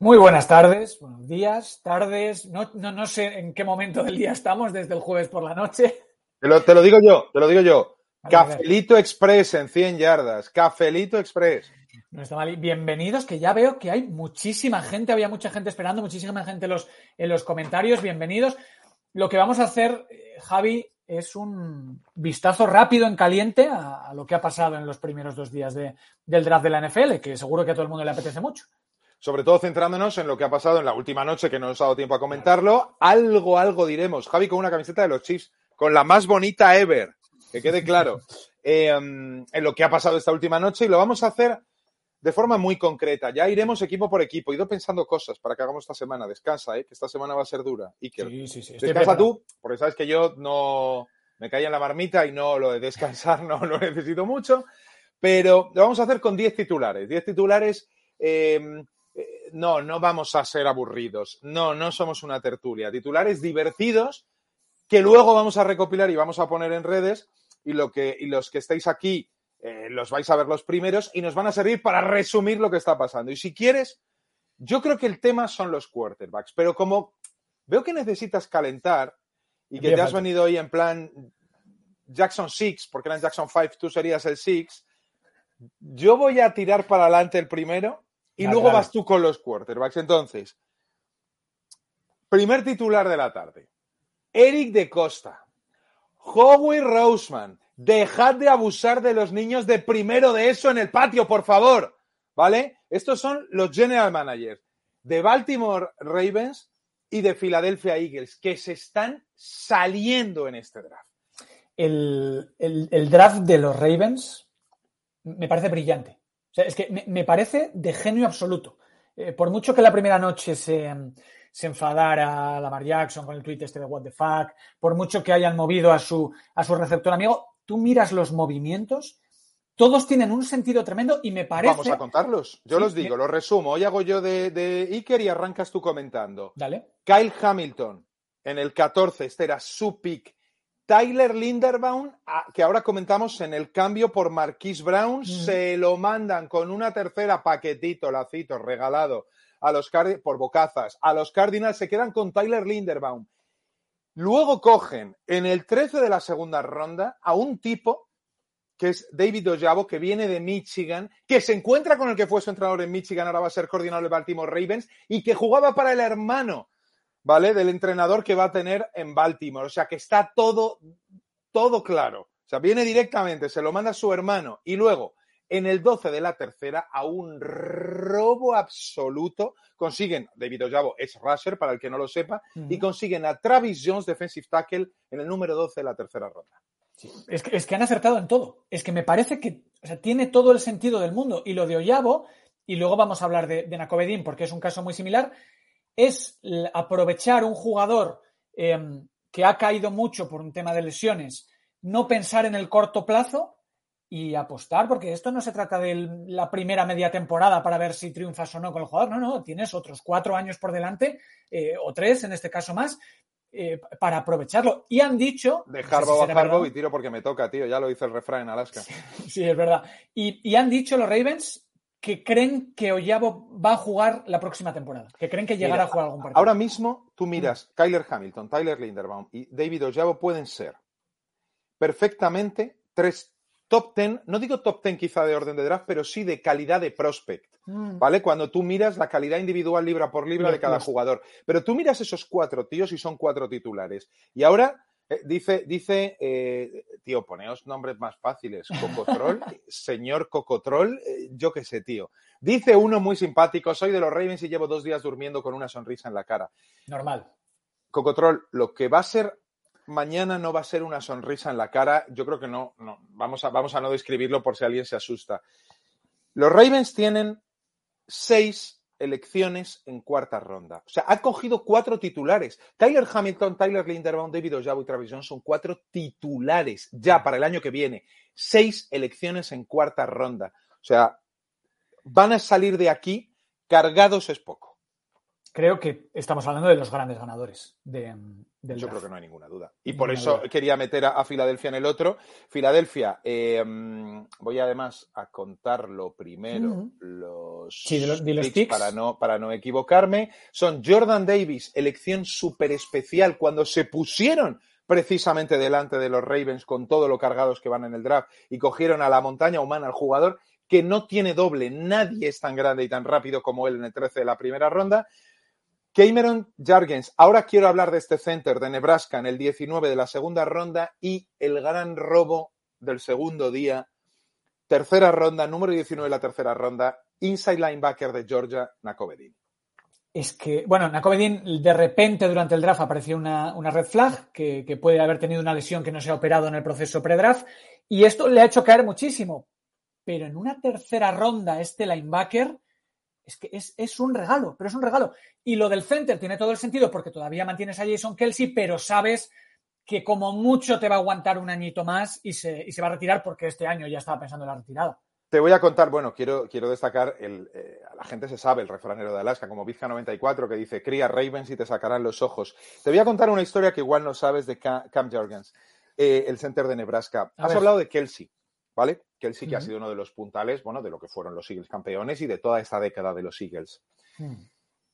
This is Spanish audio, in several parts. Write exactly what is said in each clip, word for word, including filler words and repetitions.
Muy buenas tardes, buenos días, tardes. No, no, no sé en qué momento del día estamos, desde el jueves por la noche. Te lo, te lo digo yo, te lo digo yo. Vale, a ver. Cafelito Express en cien yardas. Cafelito Express. No está mal. Bienvenidos, que ya veo que hay muchísima gente, había mucha gente esperando, muchísima gente en los, en los comentarios. Bienvenidos. Lo que vamos a hacer, Javi, es un vistazo rápido en caliente a, a lo que ha pasado en los primeros dos días de, del draft de la N F L, que seguro que a todo el mundo le apetece mucho. Sobre todo centrándonos en lo que ha pasado en la última noche, que no nos ha dado tiempo a comentarlo. Algo, algo diremos. Javi con una camiseta de los Chiefs, con la más bonita ever, que quede claro, eh, en lo que ha pasado esta última noche, y lo vamos a hacer de forma muy concreta. Ya iremos equipo por equipo. He ido pensando cosas para que hagamos esta semana. Descansa, ¿eh? Que esta semana va a ser dura. Iker. Sí, sí, sí. Descansa tú, porque sabes que yo no me caí en la marmita y no lo de descansar no lo necesito mucho. Pero lo vamos a hacer con diez titulares. diez titulares... Eh, Eh, no, no vamos a ser aburridos. No, no somos una tertulia. Titulares divertidos que luego vamos a recopilar y vamos a poner en redes, y, lo que, y los que estáis aquí eh, los vais a ver los primeros y nos van a servir para resumir lo que está pasando. Y si quieres, yo creo que el tema son los quarterbacks, pero como veo que necesitas calentar y que te has venido hoy en plan Jackson seis, porque eran Jackson cinco, tú serías el seis, yo voy a tirar para adelante el primero. Y Dale, luego dale. vas tú con los quarterbacks. Entonces, primer titular de la tarde. Eric de Costa. Howie Roseman. Dejad de abusar de los niños de primero de eso en el patio, por favor. ¿Vale? Estos son los general managers de Baltimore Ravens y de Philadelphia Eagles, que se están saliendo en este draft. El, el, el draft de los Ravens me parece brillante. O sea, es que me, me parece de genio absoluto. Eh, por mucho que la primera noche se, se enfadara Lamar Jackson con el tweet este de what the fuck, por mucho que hayan movido a su, a su receptor amigo, tú miras los movimientos, todos tienen un sentido tremendo y me parece... Vamos a contarlos. Yo sí, los digo, me... los resumo. Hoy hago yo de, de Iker y arrancas tú comentando. Dale. Kyle Hamilton en el catorce, este era su pick. Tyler Linderbaum, que ahora comentamos en el cambio por Marquise Brown, mm. se lo mandan con una tercera paquetito, lacito, regalado a los Cardinals por bocazas. A los Cardinals se quedan con Tyler Linderbaum. Luego cogen en el trece de la segunda ronda a un tipo que es David Ojabo, que viene de Michigan, que se encuentra con el que fue su entrenador en Michigan, ahora va a ser coordinador de Baltimore Ravens, y que jugaba para el hermano, ¿vale?, del entrenador que va a tener en Baltimore. O sea, que está todo, todo claro. O sea, viene directamente, se lo manda a su hermano. Y luego, en el doce de la tercera, a un robo absoluto, consiguen, David Ojabo es rusher, para el que no lo sepa, uh-huh. y consiguen a Travis Jones, defensive tackle, en el número doce de la tercera ronda. Sí. Es, que, es que han acertado en todo. Es que me parece que o sea, tiene todo el sentido del mundo. Y lo de Ojabo, y luego vamos a hablar de, de Nakobe Dean, porque es un caso muy similar, es aprovechar un jugador eh, que ha caído mucho por un tema de lesiones, no pensar en el corto plazo y apostar, porque esto no se trata de la primera media temporada para ver si triunfas o no con el jugador. No, no, tienes otros cuatro años por delante, eh, o tres, en este caso más, eh, para aprovecharlo. Y han dicho... De Harbaugh no sé si a Harbaugh y tiro porque me toca, tío. Ya lo dice el refrán en Alaska. Sí, sí, es verdad. Y, y han dicho los Ravens que creen que Ojabo va a jugar la próxima temporada, que creen que llegará Mira, a jugar algún partido. Ahora mismo tú miras, mm. Kyler Hamilton, Tyler Linderbaum y David Ojabo pueden ser perfectamente tres top ten, no digo top ten quizá de orden de draft, pero sí de calidad de prospect, mm. ¿vale? Cuando tú miras la calidad individual libra por libra de cada jugador. Pero tú miras esos cuatro tíos y son cuatro titulares. Y ahora... Eh, dice, dice eh, tío, poneos nombres más fáciles. Cocotrol, señor Cocotrol, eh, yo qué sé, tío. Dice uno muy simpático, soy de los Ravens y llevo dos días durmiendo con una sonrisa en la cara. Normal. Cocotrol, lo que va a ser mañana no va a ser una sonrisa en la cara. Yo creo que no, no. Vamos a, vamos a no describirlo por si alguien se asusta. Los Ravens tienen seis elecciones en cuarta ronda. O sea, ha cogido cuatro titulares. Tyler Hamilton, Tyler Linderbaum, David Ojabo y Travis Jones son cuatro titulares ya para el año que viene. Seis elecciones en cuarta ronda. O sea, van a salir de aquí cargados es poco. creo que estamos hablando de los grandes ganadores de, del Yo draft. creo que no hay ninguna duda. Y Ninguna por eso duda. quería meter a, a Filadelfia en el otro. Filadelfia, eh, voy además a contarlo primero, Uh-huh. los, Sí, de, lo, de los picks. Para no, para no equivocarme. Son Jordan Davis, elección súper especial cuando se pusieron precisamente delante de los Ravens con todo lo cargados que van en el draft y cogieron a la montaña humana al jugador que no tiene doble. Nadie es tan grande y tan rápido como él en el trece de la primera ronda. Cameron Jargens. Ahora quiero hablar de este center de Nebraska en el diecinueve de la segunda ronda y el gran robo del segundo día. Tercera ronda, número diecinueve de la tercera ronda, inside linebacker de Georgia, Nakobe Dean. Es que, bueno, Nakobe Dean de repente durante el draft apareció una, una red flag que, que puede haber tenido una lesión que no se ha operado en el proceso pre-draft y esto le ha hecho caer muchísimo. Pero en una tercera ronda este linebacker es que es, es un regalo, pero es un regalo. Y lo del center tiene todo el sentido porque todavía mantienes a Jason Kelce, pero sabes que como mucho te va a aguantar un añito más y se, y se va a retirar porque este año ya estaba pensando en la retirada. Te voy a contar, bueno, quiero, quiero destacar, el, eh, a la gente se sabe, el refranero de Alaska, como Vizca noventa y cuatro, que dice, cría Ravens y te sacarán los ojos. Te voy a contar una historia que igual no sabes de Cam, Cam Jargens, eh, el center de Nebraska. A Has ver. hablado de Kelce, ¿vale? Kelce, que Uh-huh. ha sido uno de los puntales, bueno, de lo que fueron los Eagles campeones y de toda esta década de los Eagles. Uh-huh.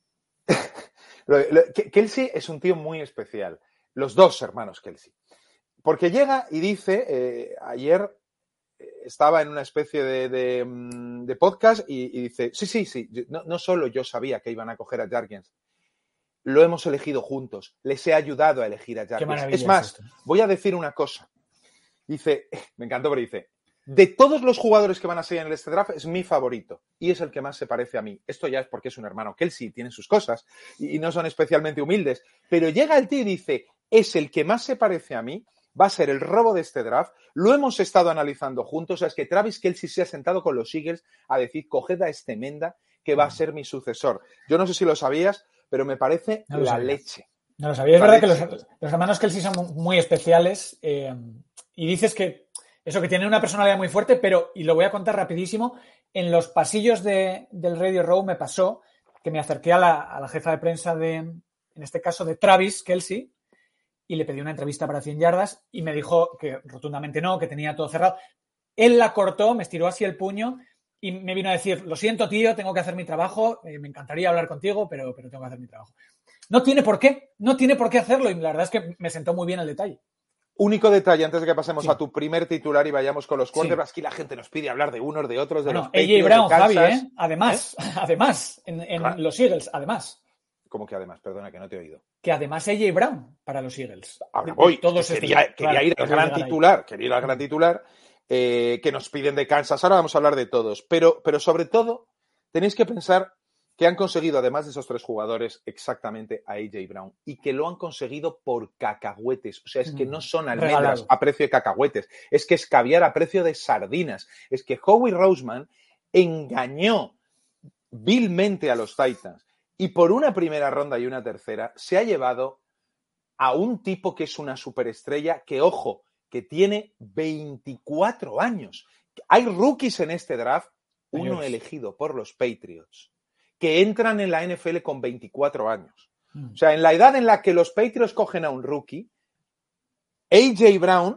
Kelce es un tío muy especial. Los dos hermanos Kelce. Porque llega y dice, eh, ayer estaba en una especie de, de, de podcast y, y dice, sí, sí, sí, no, no solo yo sabía que iban a coger a Jargens, lo hemos elegido juntos, les he ayudado a elegir a Jargens. Es más, es voy a decir una cosa. Dice, me encantó, pero dice, de todos los jugadores que van a seguir en este draft, es mi favorito y es el que más se parece a mí. Esto ya es porque es un hermano Kelce, tiene sus cosas y, y no son especialmente humildes, pero llega el tío y dice, es el que más se parece a mí, va a ser el robo de este draft, lo hemos estado analizando juntos, o sea, es que Travis Kelce se ha sentado con los Eagles a decir, coged a este Menda que va a ser mi sucesor. Yo no sé si lo sabías, pero me parece no la sabía. leche. No lo sabía. Es la verdad leche. que los, los hermanos Kelce son muy especiales eh, y dices que eso, que tienen una personalidad muy fuerte, pero, y lo voy a contar rapidísimo, en los pasillos de, del Radio Row me pasó que me acerqué a la, a la jefa de prensa de, en este caso, de Travis Kelce, y le pedí una entrevista para cien yardas y me dijo que rotundamente no, que tenía todo cerrado. Él la cortó, me estiró así el puño y me vino a decir, lo siento, tío, tengo que hacer mi trabajo, eh, me encantaría hablar contigo, pero, pero tengo que hacer mi trabajo. No tiene por qué, no tiene por qué hacerlo y la verdad es que me sentó muy bien el detalle. Único detalle, antes de que pasemos sí. a tu primer titular y vayamos con los quarterbacks, sí. aquí la gente nos pide hablar de unos, de otros, de bueno, los Patriots, A J Brown, de Kansas. Javi, ¿eh? Además, ¿Eh? además, en, en claro. los Eagles, además. ¿Cómo que además? Perdona, que no te he oído. Que además A J Brown para los Eagles. Ahora voy, Todos que quería, estos, quería claro, ir al gran titular, ahí. quería ir al gran titular, eh, que nos piden de Kansas. Ahora vamos a hablar de todos, pero, pero sobre todo tenéis que pensar que han conseguido, además de esos tres jugadores, exactamente a A J Brown y que lo han conseguido por cacahuetes. O sea, es que no son almendras Regalado. a precio de cacahuetes, es que es caviar a precio de sardinas. Es que Howie Roseman engañó vilmente a los Titans y por una primera ronda y una tercera se ha llevado a un tipo que es una superestrella que, ojo, que tiene veinticuatro años. Hay rookies en este draft, uno Mayores. elegido por los Patriots, que entran en la N F L con veinticuatro años. Mm. O sea, en la edad en la que los Patriots cogen a un rookie, A J Brown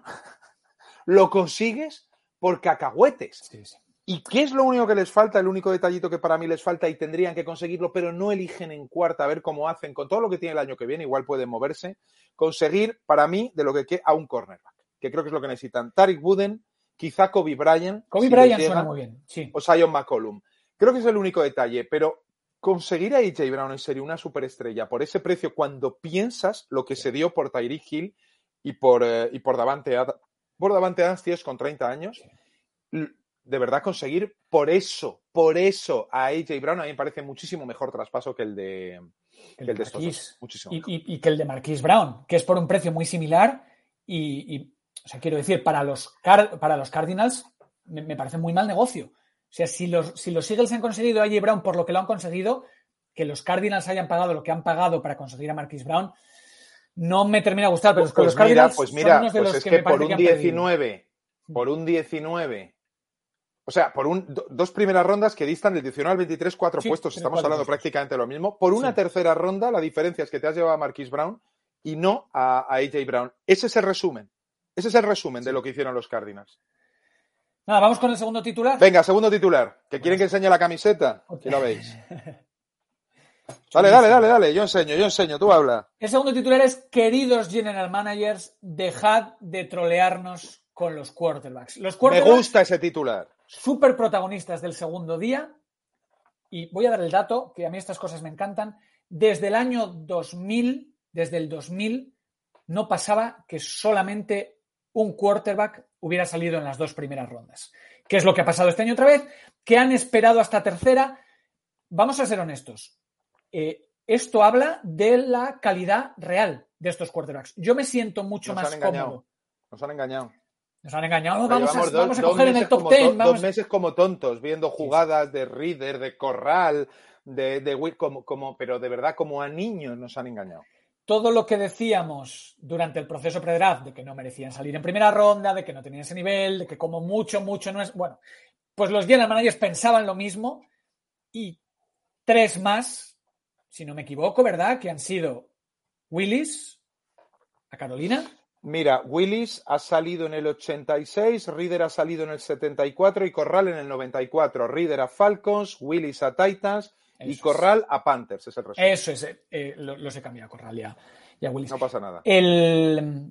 lo consigues por cacahuetes. Sí, sí. ¿Y qué es lo único que les falta? El único detallito que para mí les falta y tendrían que conseguirlo, pero no eligen en cuarta, a ver cómo hacen con todo lo que tiene el año que viene, igual pueden moverse, conseguir para mí de lo que queda a un cornerback, que creo que es lo que necesitan. Tariq Wooden, quizá Kobe Bryant. Kobe si Bryant llega, suena muy bien, sí. O Zion McCollum. Creo que es el único detalle, pero conseguir a A J Brown en serio una superestrella por ese precio cuando piensas lo que sí. se dio por Tyreek Hill y por, eh, y por Davante Adams, por Davante Adams, tíos con treinta años, sí. de verdad conseguir por eso, por eso a A J Brown a mí me parece muchísimo mejor traspaso que el de, el que el de Marquise. estos dos. Muchísimo y, y, y que el de Marquise Brown, que es por un precio muy similar y, y o sea, quiero decir, para los, Car- para los Cardinals me, me parece muy mal negocio. O sea, si los, si los Eagles han conseguido a A J Brown por lo que lo han conseguido, que los Cardinals hayan pagado lo que han pagado para conseguir a Marquise Brown, no me termina de gustar, pero pues los Cardinals mira, pues mira, son unos de pues los es que, que, me parece por un que han diecinueve, perdido. por un diecinueve O sea, por un, do, dos primeras rondas que distan del diecinueve al veintitrés, cuatro sí, puestos. Estamos hablando puestos. prácticamente lo mismo. Por una sí. tercera ronda, la diferencia es que te has llevado a Marquise Brown y no a, a A J Brown. Ese es el resumen. Ese es el resumen sí. de lo que hicieron los Cardinals. Nada, vamos con el segundo titular. Venga, segundo titular. ¿Que bueno. quieren que enseñe la camiseta? Okay. Aquí la veis. Dale, dale, dale, dale. Yo enseño, yo enseño. Tú habla. El segundo titular es: queridos general managers, dejad de trolearnos con los quarterbacks. Los quarterbacks Me gusta ese titular. Súper protagonistas del segundo día. Y voy a dar el dato, que a mí estas cosas me encantan. Desde el año dos mil, desde el dos mil, no pasaba que solamente un quarterback hubiera salido en las dos primeras rondas. ¿Qué es lo que ha pasado este año otra vez? Que han esperado hasta tercera. Vamos a ser honestos. Eh, esto habla de la calidad real de estos quarterbacks. Yo me siento mucho Nos más han engañado. cómodo. Nos han engañado. Nos han engañado. Vamos a, dos, vamos a coger en el top ten. to, vamos... Dos meses como tontos, viendo jugadas de Reader, de Corral, de, de como, como, pero de verdad como a niños nos han engañado. Todo lo que decíamos durante el proceso pre-draft, de que no merecían salir en primera ronda, de que no tenían ese nivel, de que como mucho, mucho no es... Bueno, pues los general managers pensaban lo mismo y tres más, si no me equivoco, ¿verdad? Que han sido Willis a Carolina. Mira, Willis ha salido en el ochenta y seis, Reader ha salido en el setenta y cuatro y Corral en el noventa y cuatro. Reader a Falcons, Willis a Titans Eso y Corral es. a Panthers. Es el resumen. Eso es, eh, lo, los he cambiado a Corral y a, y a Willis. No pasa nada. El,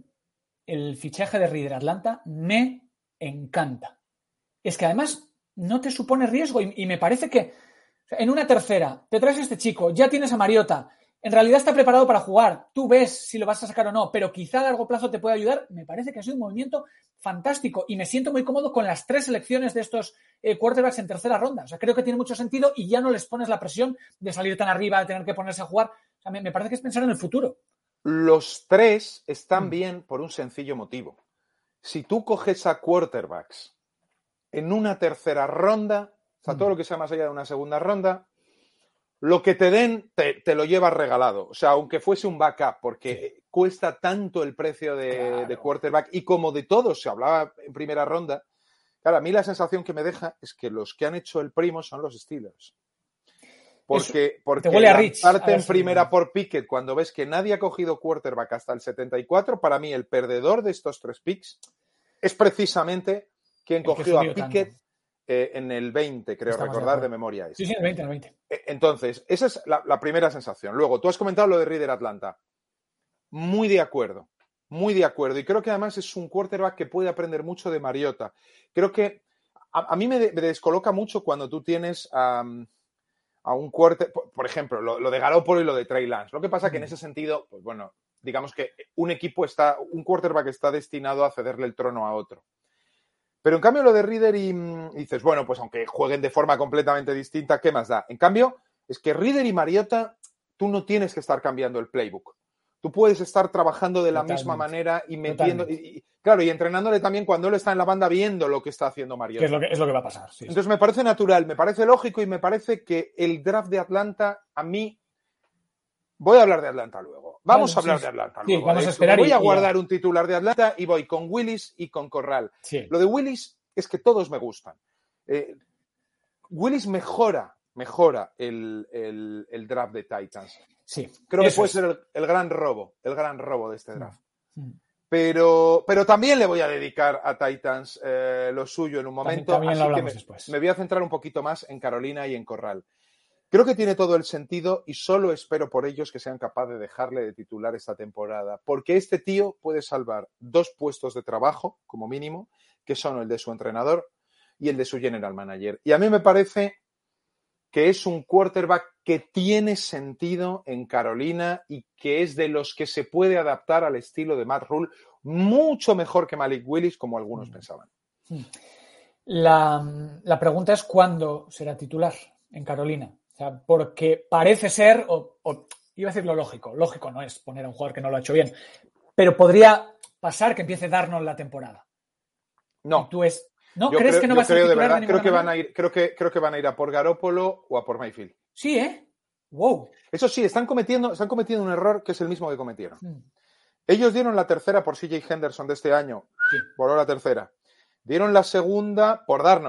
el fichaje de Reader Atlanta me encanta. Es que además no te supone riesgo y, y me parece que en una tercera te traes a este chico, ya tienes a Mariota. En realidad está preparado para jugar. Tú ves si lo vas a sacar o no, pero quizá a largo plazo te puede ayudar. Me parece que ha sido un movimiento fantástico y me siento muy cómodo con las tres selecciones de estos eh, quarterbacks en tercera ronda. O sea, creo que tiene mucho sentido y ya no les pones la presión de salir tan arriba, de tener que ponerse a jugar. O sea, me, me parece que es pensar en el futuro. Los tres están mm. bien por un sencillo motivo. Si tú coges a quarterbacks en una tercera ronda, o sea, mm. todo lo que sea más allá de una segunda ronda, lo que te den, te, te lo llevas regalado. O sea, aunque fuese un backup, porque sí. cuesta tanto el precio de, claro. de quarterback y como de todos se hablaba en primera ronda, claro, a mí la sensación que me deja es que los que han hecho el primo son los Steelers. Porque, porque lanzarte en primera por Pickett cuando ves que nadie ha cogido quarterback hasta el setenta y cuatro, para mí el perdedor de estos tres picks es precisamente quien el cogió a Pickett tanto. Eh, en el veinte, creo Estamos recordar de, de memoria. Sí, sí, en el veinte, en el veinte. Entonces, esa es la, la primera sensación. Luego, tú has comentado lo de Reader Atlanta. Muy de acuerdo, muy de acuerdo. Y creo que además es un quarterback que puede aprender mucho de Mariota. Creo que a, a mí me, de, me descoloca mucho cuando tú tienes um, a un quarterback, por, por ejemplo, lo, lo de Garoppolo y lo de Trey Lance. Lo que pasa mm. que en ese sentido, pues bueno, digamos que un equipo está, un quarterback está destinado a cederle el trono a otro. Pero en cambio lo de Reader y, y dices, bueno, pues aunque jueguen de forma completamente distinta, ¿qué más da? En cambio, es que Reader y Mariota, tú no tienes que estar cambiando el playbook. Tú puedes estar trabajando de la Totalmente. misma manera y metiendo... Y, y, claro, y entrenándole también cuando él está en la banda viendo lo que está haciendo Mariota. Que es lo que, es lo que va a pasar. Sí, Entonces sí. me parece natural, me parece lógico y me parece que el draft de Atlanta, a mí... Voy a hablar de Atlanta luego. Vamos bueno, a hablar sí, de Atlanta luego. Sí, vamos a esperar. Me voy y, a guardar y... un titular de Atlanta y voy con Willis y con Corral. Sí. Lo de Willis es que todos me gustan. Eh, Willis mejora, mejora el, el, el draft de Titans. Sí. Creo que puede es. ser el, el gran robo, el gran robo de este draft. Mm. Pero, pero también le voy a dedicar a Titans eh, lo suyo en un momento. También, también así lo hablamos que me, después. me voy a centrar un poquito más en Carolina y en Corral. Creo que tiene todo el sentido y solo espero por ellos que sean capaces de dejarle de titular esta temporada, porque este tío puede salvar dos puestos de trabajo, como mínimo, que son el de su entrenador y el de su general manager. Y a mí me parece que es un quarterback que tiene sentido en Carolina y que es de los que se puede adaptar al estilo de Matt Rule mucho mejor que Malik Willis, como algunos mm. pensaban. La, la pregunta es ¿cuándo será titular en Carolina? O sea, porque parece ser, o, o iba a decir lo lógico, lógico no es poner a un jugador que no lo ha hecho bien, pero podría pasar que empiece Darnold la temporada. No. Y tú es, ¿no? Yo ¿Crees creo, que no yo va a ser creo titular de verdad, de creo que manera? van a ir, creo que, creo que van a ir a por Garoppolo o a por Mayfield. Sí, ¿eh? Wow. Eso sí, están cometiendo, están cometiendo un error que es el mismo que cometieron. Mm. Ellos dieron la tercera por C J Henderson de este año. Sí. Voló la tercera. Dieron la segunda por Darnold.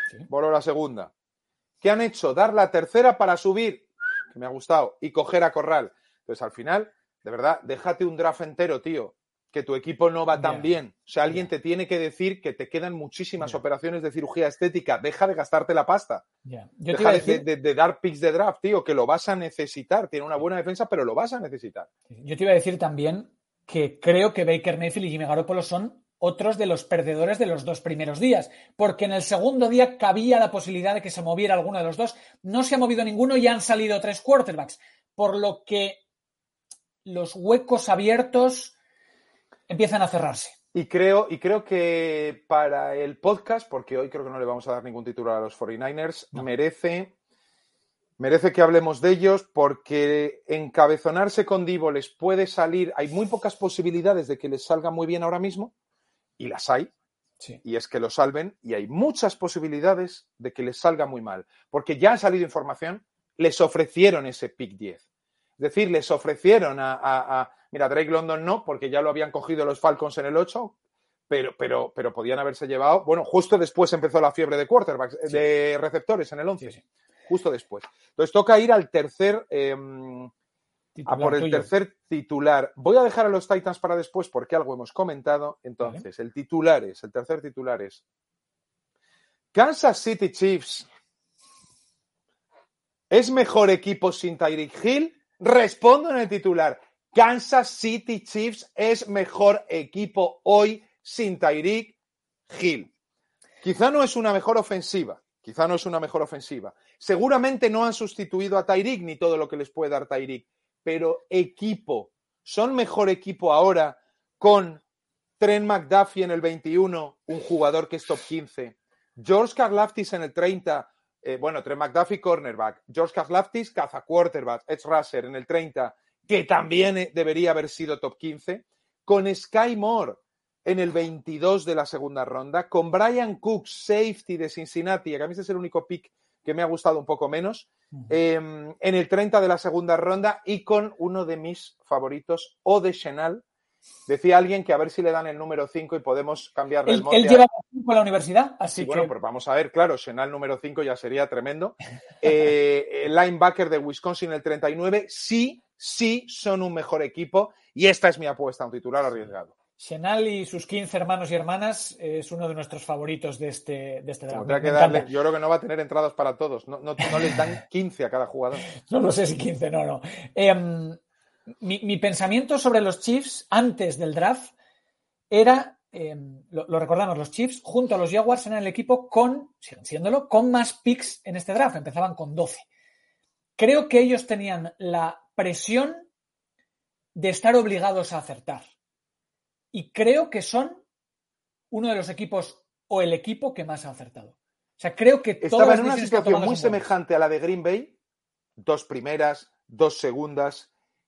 Sí. Voló la segunda. ¿Qué han hecho? Dar la tercera para subir, que me ha gustado, y coger a Corral. Entonces, al final, de verdad, déjate un draft entero, tío, que tu equipo no va tan yeah. bien. O sea, alguien yeah. te tiene que decir que te quedan muchísimas yeah. operaciones de cirugía estética. Deja de gastarte la pasta. Yeah. Yo Deja te decir... de, de, de dar picks de draft, tío, que lo vas a necesitar. Tiene una buena defensa, pero lo vas a necesitar. Yo te iba a decir también que creo que Baker Mayfield y Jimmy Garoppolo son otros de los perdedores de los dos primeros días, porque en el segundo día cabía la posibilidad de que se moviera alguno de los dos. No se ha movido ninguno y han salido tres quarterbacks, por lo que los huecos abiertos empiezan a cerrarse. Y creo, y creo que para el podcast, porque hoy creo que no le vamos a dar ningún titular a los cuarenta y nueve ers, no. merece, merece que hablemos de ellos, porque encabezonarse con Divo les puede salir, hay muy pocas posibilidades de que les salga muy bien ahora mismo, y las hay, sí. y es que lo salven, y hay muchas posibilidades de que les salga muy mal, porque ya ha salido información, les ofrecieron ese pick diez. Es decir, les ofrecieron a, a, a mira, Drake London no, porque ya lo habían cogido los Falcons en el ocho, pero, pero, pero podían haberse llevado, bueno, justo después empezó la fiebre de quarterbacks, sí. de receptores en el once, sí, sí. justo después. Entonces toca ir al tercer, eh, a por el tuyo. tercer titular. Voy a dejar a los Titans para después porque algo hemos comentado. Entonces, ¿vale? el titular es, el tercer titular es Kansas City Chiefs. ¿Es mejor equipo sin Tyreek Hill? Respondo en el titular. Kansas City Chiefs es mejor equipo hoy sin Tyreek Hill. Quizá no es una mejor ofensiva. Quizá no es una mejor ofensiva. Seguramente no han sustituido a Tyreek ni todo lo que les puede dar Tyreek. Pero equipo. ¿Son mejor equipo ahora con Trent McDuffie en el veintiuno, un jugador que es top quince? George Karlaftis en el treinta. Eh, bueno, Trent McDuffie, cornerback. George Karlaftis, caza quarterback. Edge rusher en el treinta, que también debería haber sido top quince. Con Sky Moore en el veintidós de la segunda ronda. Con Brian Cook, safety de Cincinnati, que a mí ese es el único pick que me ha gustado un poco menos. Uh-huh. Eh, en el treinta de la segunda ronda. Y con uno de mis favoritos, Ode Chenal. Decía alguien que a ver si le dan el número cinco y podemos cambiarle él, el mote. Él lleva cinco a la universidad, así sí, que... Bueno, pues vamos a ver, claro, Chenal número cinco ya sería tremendo. Eh, el linebacker de Wisconsin, el treinta y nueve, sí, sí son un mejor equipo y esta es mi apuesta, un titular arriesgado. Chenal y sus quince hermanos y hermanas es uno de nuestros favoritos de este, de este draft. Que darle, yo creo que no va a tener entradas para todos, no, no, no les dan quince a cada jugador. No lo sé si quince, no, no. Eh, mi, mi pensamiento sobre los Chiefs antes del draft era, eh, lo, lo recordamos, los Chiefs junto a los Jaguars eran el equipo con, siguen siéndolo, con más picks en este draft, empezaban con doce. Creo que ellos tenían la presión de estar obligados a acertar. Y creo que son uno de los equipos o el equipo que más ha acertado. O sea, creo que estaba en una situación muy semejante a la de Green Bay, dos primeras, dos segundas.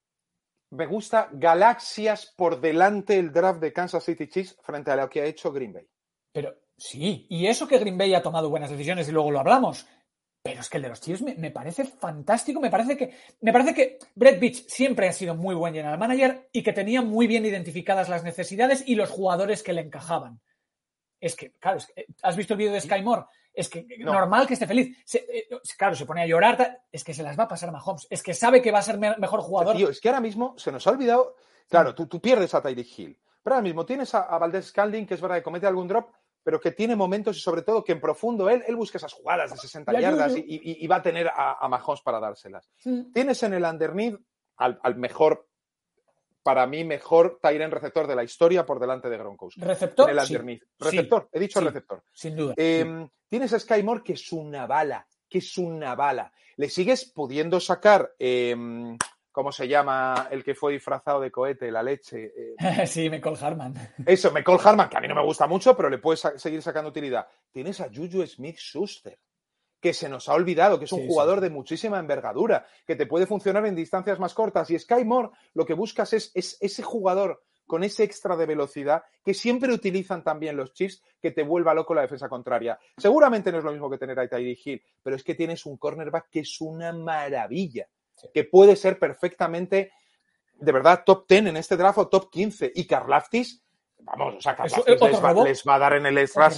Me gusta galaxias por delante el draft de Kansas City Chiefs frente a lo que ha hecho Green Bay. Pero sí, y eso que Green Bay ha tomado buenas decisiones y luego lo hablamos. Pero es que el de los Chiefs me, me parece fantástico. Me parece que me parece que Brett Veach siempre ha sido muy buen general manager y que tenía muy bien identificadas las necesidades y los jugadores que le encajaban. Es que, claro, es que, ¿has visto el vídeo de Sky Moore? Es que no. Normal que esté feliz. Se, eh, claro, se pone a llorar. Es que se las va a pasar a Mahomes. Es que sabe que va a ser me- mejor jugador. Tío, es que ahora mismo se nos ha olvidado. Claro, tú, tú pierdes a Tyreek Hill. Pero ahora mismo tienes a, a Valdez Scantling, que es verdad que comete algún drop, pero que tiene momentos y sobre todo que en profundo él, él busca esas jugadas de sesenta ya, yardas y, y, y va a tener a, a Mahomes para dárselas. Sí. Tienes en el underneath al, al mejor, para mí, mejor tight end receptor de la historia por delante de Gronkowski. ¿Receptor? En el underneath. Sí. Receptor, sí. he dicho sí. receptor. Sin duda. Eh, sí. Tienes a Sky Moore, que es una bala, que es una bala. Le sigues pudiendo sacar... Eh, ¿Cómo se llama el que fue disfrazado de cohete? La leche. Eh. Sí, McCall Harman. Eso, McCall Harman, que a mí no me gusta mucho, pero le puedes sa- seguir sacando utilidad. Tienes a Juju Smith-Schuster, que se nos ha olvidado, que es un sí, jugador sí. de muchísima envergadura, que te puede funcionar en distancias más cortas. Y Sky Moore, lo que buscas es, es ese jugador con ese extra de velocidad que siempre utilizan también los Chiefs, que te vuelva loco la defensa contraria. Seguramente no es lo mismo que tener a Tyreek Hill, pero es que tienes un cornerback que es una maravilla. Sí. Que puede ser perfectamente, de verdad, top diez en este draft o top quince. Y Karlaftis, vamos, o sea, Karlaftis les va, les va a dar en el edge rusher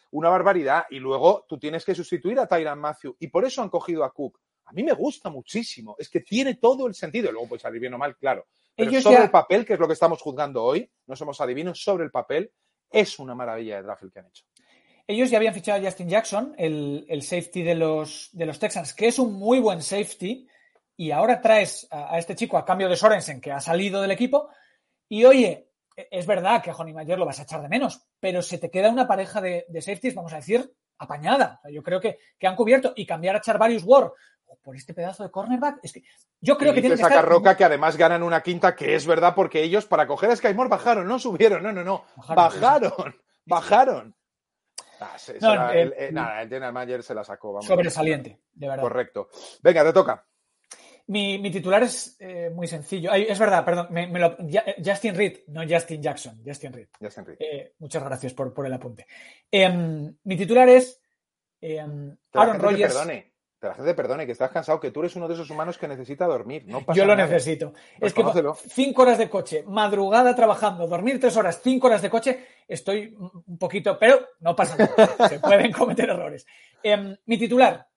una barbaridad. Y luego tú tienes que sustituir a Tyrann Mathieu. Y por eso han cogido a Cook. A mí me gusta muchísimo. Es que tiene todo el sentido. Luego puede salir bien o mal, claro. Pero Ellos sobre ya... el papel, que es lo que estamos juzgando hoy, no somos adivinos, sobre el papel, es una maravilla de draft el que han hecho. Ellos ya habían fichado a Justin Jackson, el, el safety de los, de los Texans, que es un muy buen safety, y ahora traes a, a este chico a cambio de Sorensen, que ha salido del equipo, y oye, es verdad que a Johnny Mayer lo vas a echar de menos, pero se te queda una pareja de, de safeties, vamos a decir, apañada. O sea, yo creo que, que han cubierto, y cambiar a Charvarius Ward por este pedazo de cornerback, es que yo creo y que tienen que saca estar... Roca, que además ganan una quinta, que es verdad, porque ellos para coger a Sky Moore bajaron, no subieron, no, no, no, bajaron, bajaron. bajaron. bajaron. Ah, se, no, se la, el, el, el, nada, el General Manager se la sacó. Vamos, sobresaliente, de verdad. Correcto. Venga, te toca. Mi, mi titular es eh, muy sencillo. Ay, es verdad, perdón. Me, me lo, ya, Justin Reed, no Justin Jackson. Justin Reed. Justin Reed. Eh, muchas gracias por, por el apunte. Eh, mi titular es eh, Aaron Rodgers. Perdone, te la gente perdone, que estás cansado, que tú eres uno de esos humanos que necesita dormir. No pasa Yo lo nada. necesito. Pues es que cinco horas de coche, madrugada trabajando, dormir tres horas, cinco horas de coche, estoy un poquito, pero no pasa nada. Se pueden cometer errores. Eh, mi titular.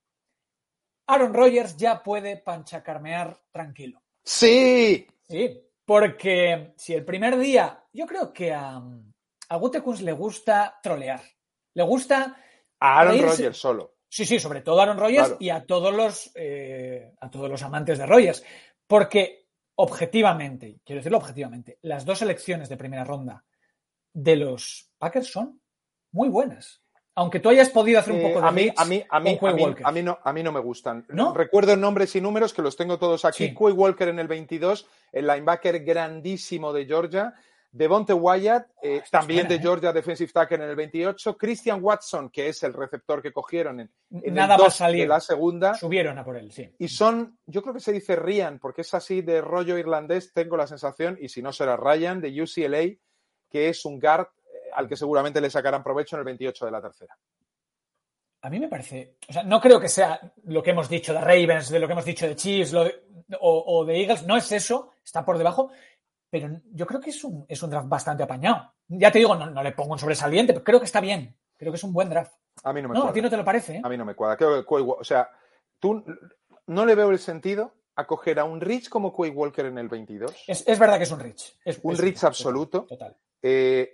Aaron Rodgers ya puede panchacarmear tranquilo. ¡Sí! Sí, porque si el primer día, yo creo que a, a Gutekunst le gusta trolear. Le gusta... A Aaron Rodgers solo. Sí, sí, sobre todo a Aaron Rodgers, claro. y a todos los eh, a todos los amantes de Rodgers. Porque objetivamente, quiero decirlo objetivamente, las dos selecciones de primera ronda de los Packers son muy buenas. Aunque tú hayas podido hacer un poco eh, de a mí, a mí, a mí, a mí, a mí no, a mí no me gustan. ¿No? Recuerdo nombres y números que los tengo todos aquí. Sí. Quay Walker en el veintidós, el linebacker grandísimo de Georgia. Devonte Wyatt, eh, oh, también buena, de Georgia, ¿eh? Defensive tackle en el veintiocho. Christian Watson, que es el receptor que cogieron en, en Nada el más salir. de la segunda. Subieron a por él, sí. Y son, yo creo que se dice Ryan, porque es así de rollo irlandés, tengo la sensación, y si no será Ryan, de U C L A, que es un guard eh, al que seguramente le sacarán provecho en el veintiocho de la tercera. A mí me parece, o sea, no creo que sea lo que hemos dicho de Ravens, de lo que hemos dicho de Chiefs lo de, o, o de Eagles, no es eso, está por debajo, pero yo creo que es un, es un draft bastante apañado. Ya te digo, no, no le pongo un sobresaliente, pero creo que está bien, creo que es un buen draft. A mí no me no, cuadra. A ti no te lo parece, ¿eh? A mí no me cuadra. Creo que, o sea, tú no le veo el sentido a coger a un Rich como Quay Walker en el veintidós. Es, es verdad que es un Rich. Es, un es Rich total, absoluto. Total. Eh,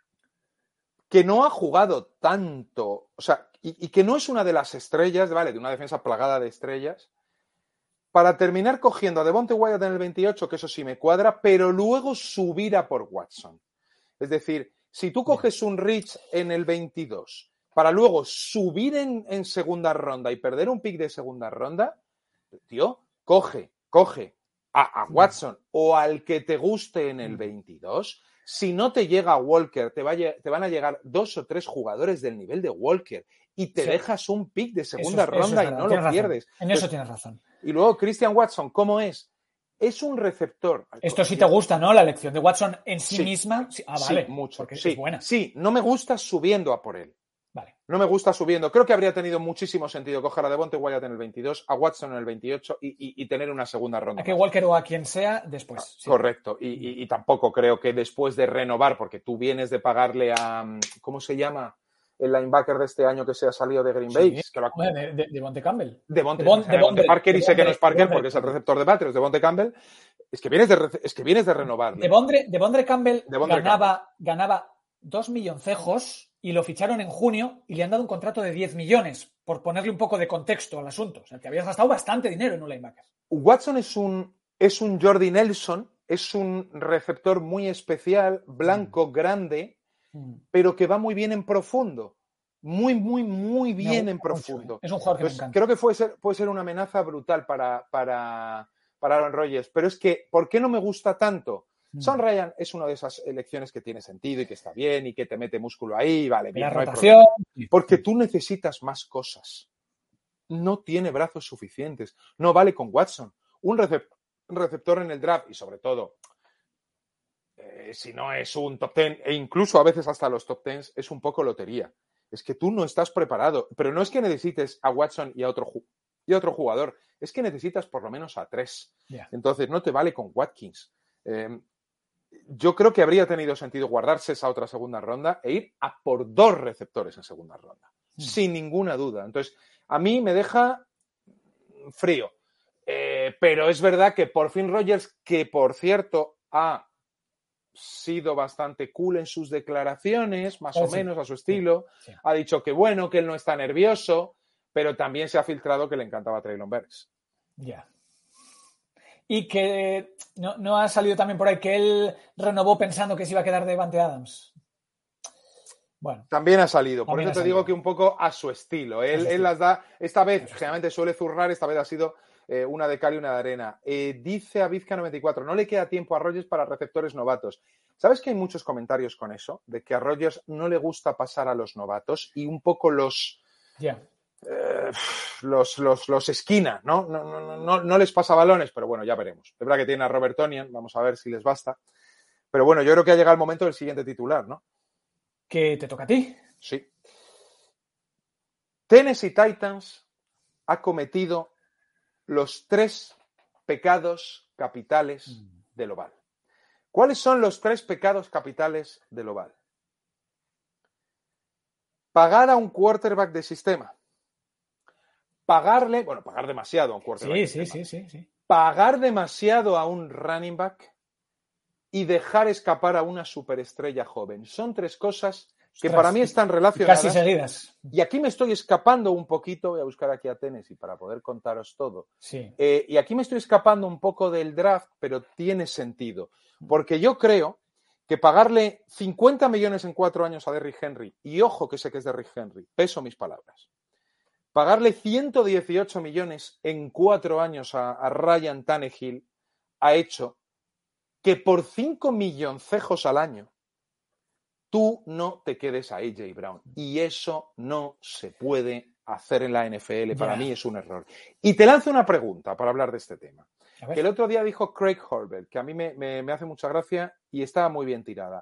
que no ha jugado tanto, o sea, y, y que no es una de las estrellas, ¿vale? De una defensa plagada de estrellas, para terminar cogiendo a Devonte Wyatt en el veintiocho, que eso sí me cuadra, pero luego subir a por Watson. Es decir, si tú coges un Rich en el veintidós para luego subir en, en segunda ronda y perder un pick de segunda ronda, tío, coge, coge a, a Watson o al que te guste en el veintidós. Si no te llega Walker, te, vaya, te van a llegar dos o tres jugadores del nivel de Walker y te sí. dejas un pick de segunda eso, ronda eso y no lo razón. pierdes. En eso pues, tienes razón. Y luego Christian Watson, ¿cómo es? Es un receptor. Esto sí te gusta, ¿no? La elección de Watson en sí, sí. misma. Sí. Ah, vale. Sí, mucho. Porque sí. es buena. Sí, no me gusta subiendo a por él. Vale. No me gusta subiendo. Creo que habría tenido muchísimo sentido coger a Devonte Wyatt en el veintidós, a Watson en el veintiocho y, y, y tener una segunda ronda. A que Walker o a quien sea después. Ah, sí. Correcto. Y, y, y tampoco creo que después de renovar, porque tú vienes de pagarle a... ¿Cómo se llama? El linebacker de este año que se ha salido de Green Bay. Sí, que lo ha... de, de, de Bonte Campbell. De Bonte, de Bon, de Bonte Parker de y sé que no es Parker de porque es el receptor de Patriots, de Bonte Campbell. Es que vienes de, es que vienes de renovar. De Bondre, de Bondre Campbell de Bondre ganaba, Campbell. ganaba dos milloncejos y lo ficharon en junio y le han dado un contrato de diez millones, por ponerle un poco de contexto al asunto. O sea, te habías gastado bastante dinero en un linebacker. Watson es un, es un Jordi Nelson, es un receptor muy especial, blanco, mm. grande, mm. pero que va muy bien en profundo. Muy, muy, muy bien no, en profundo. Mucho, ¿eh? Es un jugador que pues me encanta. Creo que puede ser, puede ser una amenaza brutal para, para, para Aaron Rodgers. Pero es que, ¿por qué no me gusta tanto? Mm. Sean Ryan es una de esas elecciones que tiene sentido y que está bien y que te mete músculo ahí, vale, bien, la no rotación. Hay porque tú necesitas más cosas. No tiene brazos suficientes. No vale con Watson. Un recep- receptor en el draft y sobre todo, eh, si no es un top ten e incluso a veces hasta los top tens, es un poco lotería. Es que tú no estás preparado. Pero no es que necesites a Watson y a otro, ju- y a otro jugador. Es que necesitas por lo menos a tres. Yeah. Entonces no te vale con Watkins. Eh, yo creo que habría tenido sentido guardarse esa otra segunda ronda e ir a por dos receptores en segunda ronda, mm. sin ninguna duda. Entonces, a mí me deja frío. Eh, pero es verdad que por fin Rodgers, que por cierto ha sido bastante cool en sus declaraciones, más oh, o sí. menos a su estilo, sí, sí. ha dicho que bueno, que él no está nervioso, pero también se ha filtrado que le encantaba Treylon Burks. Ya. Yeah. Y que no, no ha salido también por ahí que él renovó pensando que se iba a quedar de Davante Adams. Bueno. También ha salido, por eso te salido. digo que un poco a su estilo. Él, su él las da, esta vez, generalmente suele zurrar, esta vez ha sido eh, una de cal y una de arena. Eh, dice a Vizca noventa y cuatro, no le queda tiempo a Rodgers para receptores novatos. ¿Sabes que hay muchos comentarios con eso? De que a Rodgers no le gusta pasar a los novatos y un poco los... Yeah. Eh, los, los, los esquina, ¿no? No, no, no, no les pasa balones, pero bueno, ya veremos. Es verdad que tiene a Robert Tonyan, vamos a ver si les basta. Pero bueno, yo creo que ha llegado el momento del siguiente titular, ¿no? ¿Que te toca a ti? Sí. Tennessee Titans ha cometido los tres pecados capitales del oval. ¿Cuáles son los tres pecados capitales del oval? Pagar a un quarterback de sistema. Pagarle, bueno, pagar demasiado a un quarterback. Sí, de sí, sistema. sí, sí, sí. Pagar demasiado a un running back y dejar escapar a una superestrella joven. Son tres cosas que Ostras, para mí están relacionadas. Casi seguidas. Y aquí me estoy escapando un poquito, voy a buscar aquí a Tennessee para poder contaros todo. Sí. Eh, y aquí me estoy escapando un poco del draft, pero tiene sentido. Porque yo creo que pagarle cincuenta millones en cuatro años a Derrick Henry, y ojo que sé que es Derrick Henry, peso mis palabras, pagarle ciento dieciocho millones en cuatro años a, a Ryan Tannehill ha hecho que por cinco milloncejos al año tú no te quedes a A J Brown. Y eso no se puede hacer en la N F L. Para yeah. mí es un error. Y te lanzo una pregunta para hablar de este tema. Que el otro día dijo Craig Horvath, que a mí me, me, me hace mucha gracia y estaba muy bien tirada.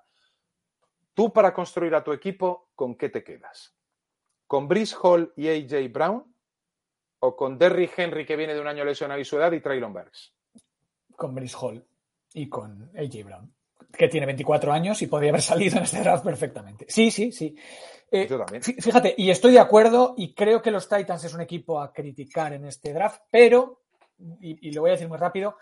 Tú para construir a tu equipo, ¿con qué te quedas? ¿Con Breece Hall y A J Brown? ¿O con Derrick Henry, que viene de un año lesionado y su edad, y Treylon Burks? Con Breece Hall y con A J Brown, que tiene veinticuatro años y podría haber salido en este draft perfectamente. Sí, sí, sí. Eh, Yo también. Fíjate, y estoy de acuerdo, y creo que los Titans es un equipo a criticar en este draft, pero, y, y lo voy a decir muy rápido,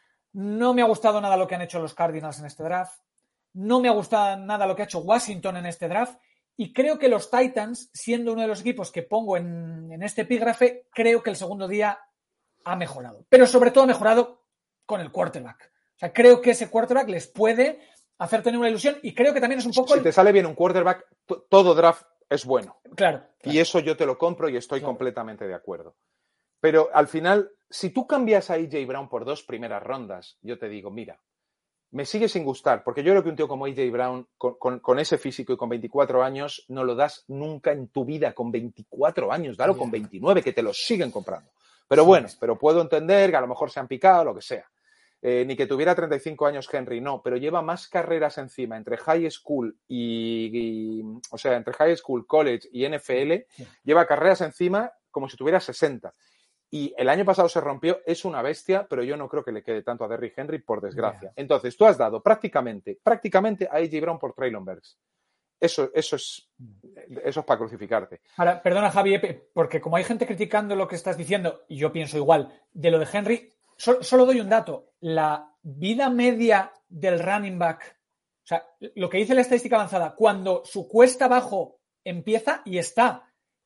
no me ha gustado nada lo que han hecho los Cardinals en este draft, no me ha gustado nada lo que ha hecho Washington en este draft, y creo que los Titans, siendo uno de los equipos que pongo en, en este epígrafe, creo que el segundo día ha mejorado. Pero sobre todo ha mejorado con el quarterback. O sea, creo que ese quarterback les puede hacer tener una ilusión y creo que también es un poco... Si te sale bien un quarterback, t- todo draft es bueno. Claro, claro. Y eso yo te lo compro y estoy claro. completamente de acuerdo. Pero al final, si tú cambias a A J Brown por dos primeras rondas, yo te digo, mira, me sigue sin gustar, porque yo creo que un tío como A J Brown, con, con, con ese físico y con veinticuatro años, no lo das nunca en tu vida con veinticuatro años, dalo yeah. con veintinueve, que te lo siguen comprando. Pero sí, bueno, sí. pero puedo entender que a lo mejor se han picado, lo que sea. Eh, ni que tuviera treinta y cinco años Henry, no, pero lleva más carreras encima entre high school y, y o sea, entre high school, college y N F L, sí. lleva carreras encima como si tuviera sesenta. Y el año pasado se rompió, es una bestia, pero yo no creo que le quede tanto a Derrick Henry, por desgracia. Yeah. Entonces, tú has dado prácticamente, prácticamente a A J Brown por Treylon Burks. Eso, eso es, eso es para crucificarte. Ahora, perdona, Javi, porque como hay gente criticando lo que estás diciendo, y yo pienso igual, de lo de Henry, solo, solo doy un dato. La vida media del running back, o sea, lo que dice la estadística avanzada, cuando su cuesta abajo empieza y está...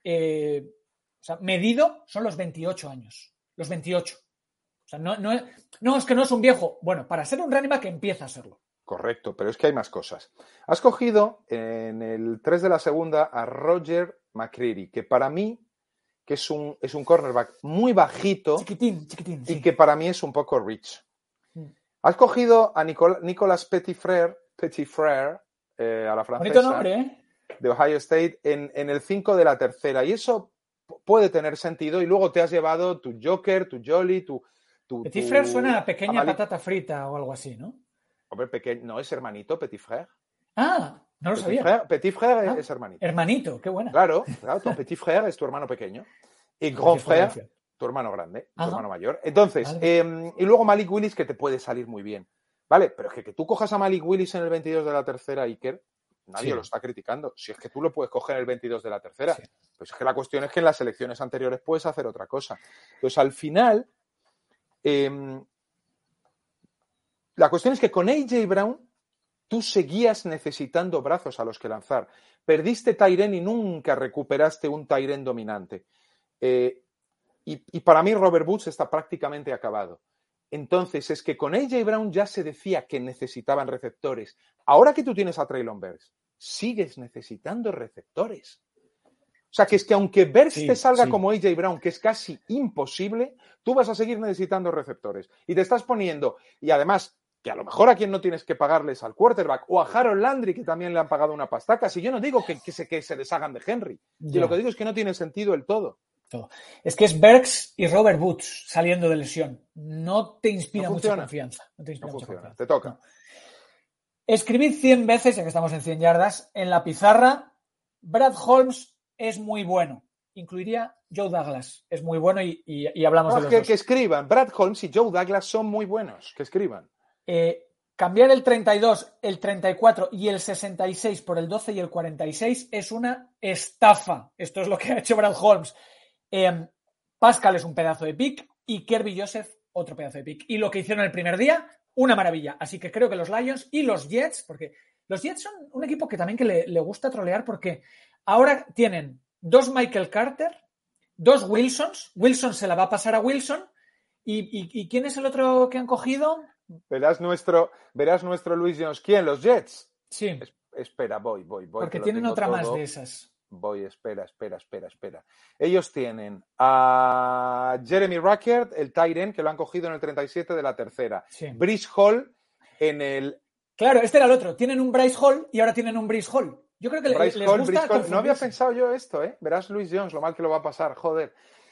Eh, O sea, medido son los veintiocho años. Los veintiocho. O sea, no, no, es, no, es que no es un viejo. Bueno, para ser un running back empieza a serlo. Correcto, pero es que hay más cosas. Has cogido en el tres de la segunda a Roger McCreary, que para mí que es un, es un cornerback muy bajito. Chiquitín, chiquitín. Y sí. que para mí es un poco rich. Mm. Has cogido a Nicol- Nicolas Petitfrère, Petitfrère eh, a la francesa. Bonito nombre, ¿eh? De Ohio State, en, en el cinco de la tercera. Y eso puede tener sentido, y luego te has llevado tu Joker, tu Jolly, tu... tu Petit Frère tu suena a pequeña Amali... patata frita o algo así, ¿no? Hombre, pequeño, no, es hermanito, Petit Frère. Ah, no lo Petit sabía. Frère, Petit Frère ah, es hermanito. Hermanito, qué buena. Claro, claro, tu Petit Frère es tu hermano pequeño. Y Grand Frère, tu hermano grande, tu Ajá. hermano mayor. Entonces, vale. eh, y luego Malik Willis, que te puede salir muy bien. Vale, pero es que, que tú cojas a Malik Willis en el veintidós de la tercera, Iker, nadie Sí. lo está criticando. Si es que tú lo puedes coger en el veintidós de la tercera. Sí. Pues es que la cuestión es que en las elecciones anteriores puedes hacer otra cosa. Entonces, al final, eh, la cuestión es que con A J Brown tú seguías necesitando brazos a los que lanzar. Perdiste Tyren y nunca recuperaste un Tyren dominante. Eh, y, y para mí Robert Woods está prácticamente acabado. Entonces, es que con A J Brown ya se decía que necesitaban receptores. Ahora que tú tienes a Treylon Burks, sigues necesitando receptores. O sea, que es que aunque Burks Sí, te salga sí. como A J Brown, que es casi imposible, tú vas a seguir necesitando receptores. Y te estás poniendo, y además, que a lo mejor a quien no tienes que pagarles al quarterback, o a Harold Landry, que también le han pagado una pastaca. Si yo no digo que, que, se, que se deshagan de Henry, y Ya. lo que digo es que no tiene sentido el todo. Todo. Es que es Burks y Robert Woods saliendo de lesión. No te inspira No mucha funciona. confianza. No te inspira No mucha funciona. confianza. Te toca. No. Escribid cien veces, ya que estamos en cien yardas, en la pizarra, Brad Holmes es muy bueno. Incluiría Joe Douglas. Es muy bueno y, y, y hablamos No, de los que, dos. que escriban. Brad Holmes y Joe Douglas son muy buenos. Que escriban. Eh, cambiar el treinta y dos, el treinta y cuatro y el sesenta y seis por el doce y el cuarenta y seis es una estafa. Esto es lo que ha hecho Brad Holmes. Eh, Pascal es un pedazo de pick y Kirby Joseph otro pedazo de pick. Y lo que hicieron el primer día, una maravilla. Así que creo que los Lions y los Jets, porque los Jets son un equipo que también que le, le gusta trolear porque ahora tienen dos Michael Carter, dos Wilsons. Wilson se la va a pasar a Wilson. ¿Y, y, y quién es el otro que han cogido? Verás nuestro, verás nuestro Luis Jones. ¿Quién? ¿Los Jets? Sí. Es, espera, voy, voy, voy. Porque que lo tienen tengo otra todo. más de esas. Voy, espera, espera, espera, espera. Ellos tienen a Jeremy Ruckert, el tight end, que lo han cogido en el treinta y siete de la tercera. Sí. Bryce Hall en el... Claro, este era el otro. Tienen un Bryce Hall y ahora tienen un Bryce Hall. Yo creo que Bryce les Hall, gusta Bryce Hall. No había confundirse. pensado yo esto, ¿eh? Verás Luis Jones, lo mal que lo va a pasar, joder.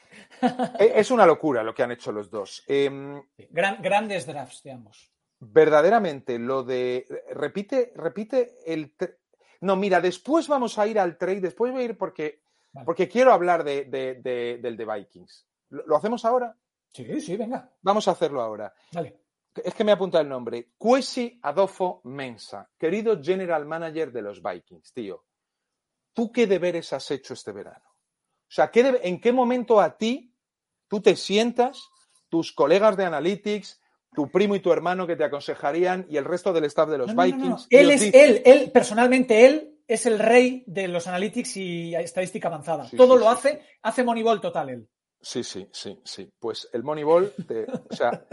Es una locura lo que han hecho los dos. Eh, Gran, grandes drafts de ambos. verdaderamente, lo de... Repite, repite el... No, mira, después vamos a ir al trade, después voy a ir porque, vale. porque quiero hablar de, de, de, del de Vikings. ¿Lo, ¿Lo hacemos ahora? Sí, sí, venga. Vamos a hacerlo ahora. Dale. Es que me apunta el nombre. Kwesi Adolfo Mensah, querido general manager de los Vikings, tío. ¿Tú qué deberes has hecho este verano? O sea, ¿qué debe, ¿en qué momento a ti tú te sientas, tus colegas de Analytics, tu primo y tu hermano que te aconsejarían y el resto del staff de los no, no, Vikings? No, no. Él es dice... él, él, personalmente él es el rey de los Analytics y estadística avanzada. Sí, Todo sí, lo sí, hace, sí. hace Moneyball total él. Sí, sí, sí, sí. Pues el Moneyball, te, o sea,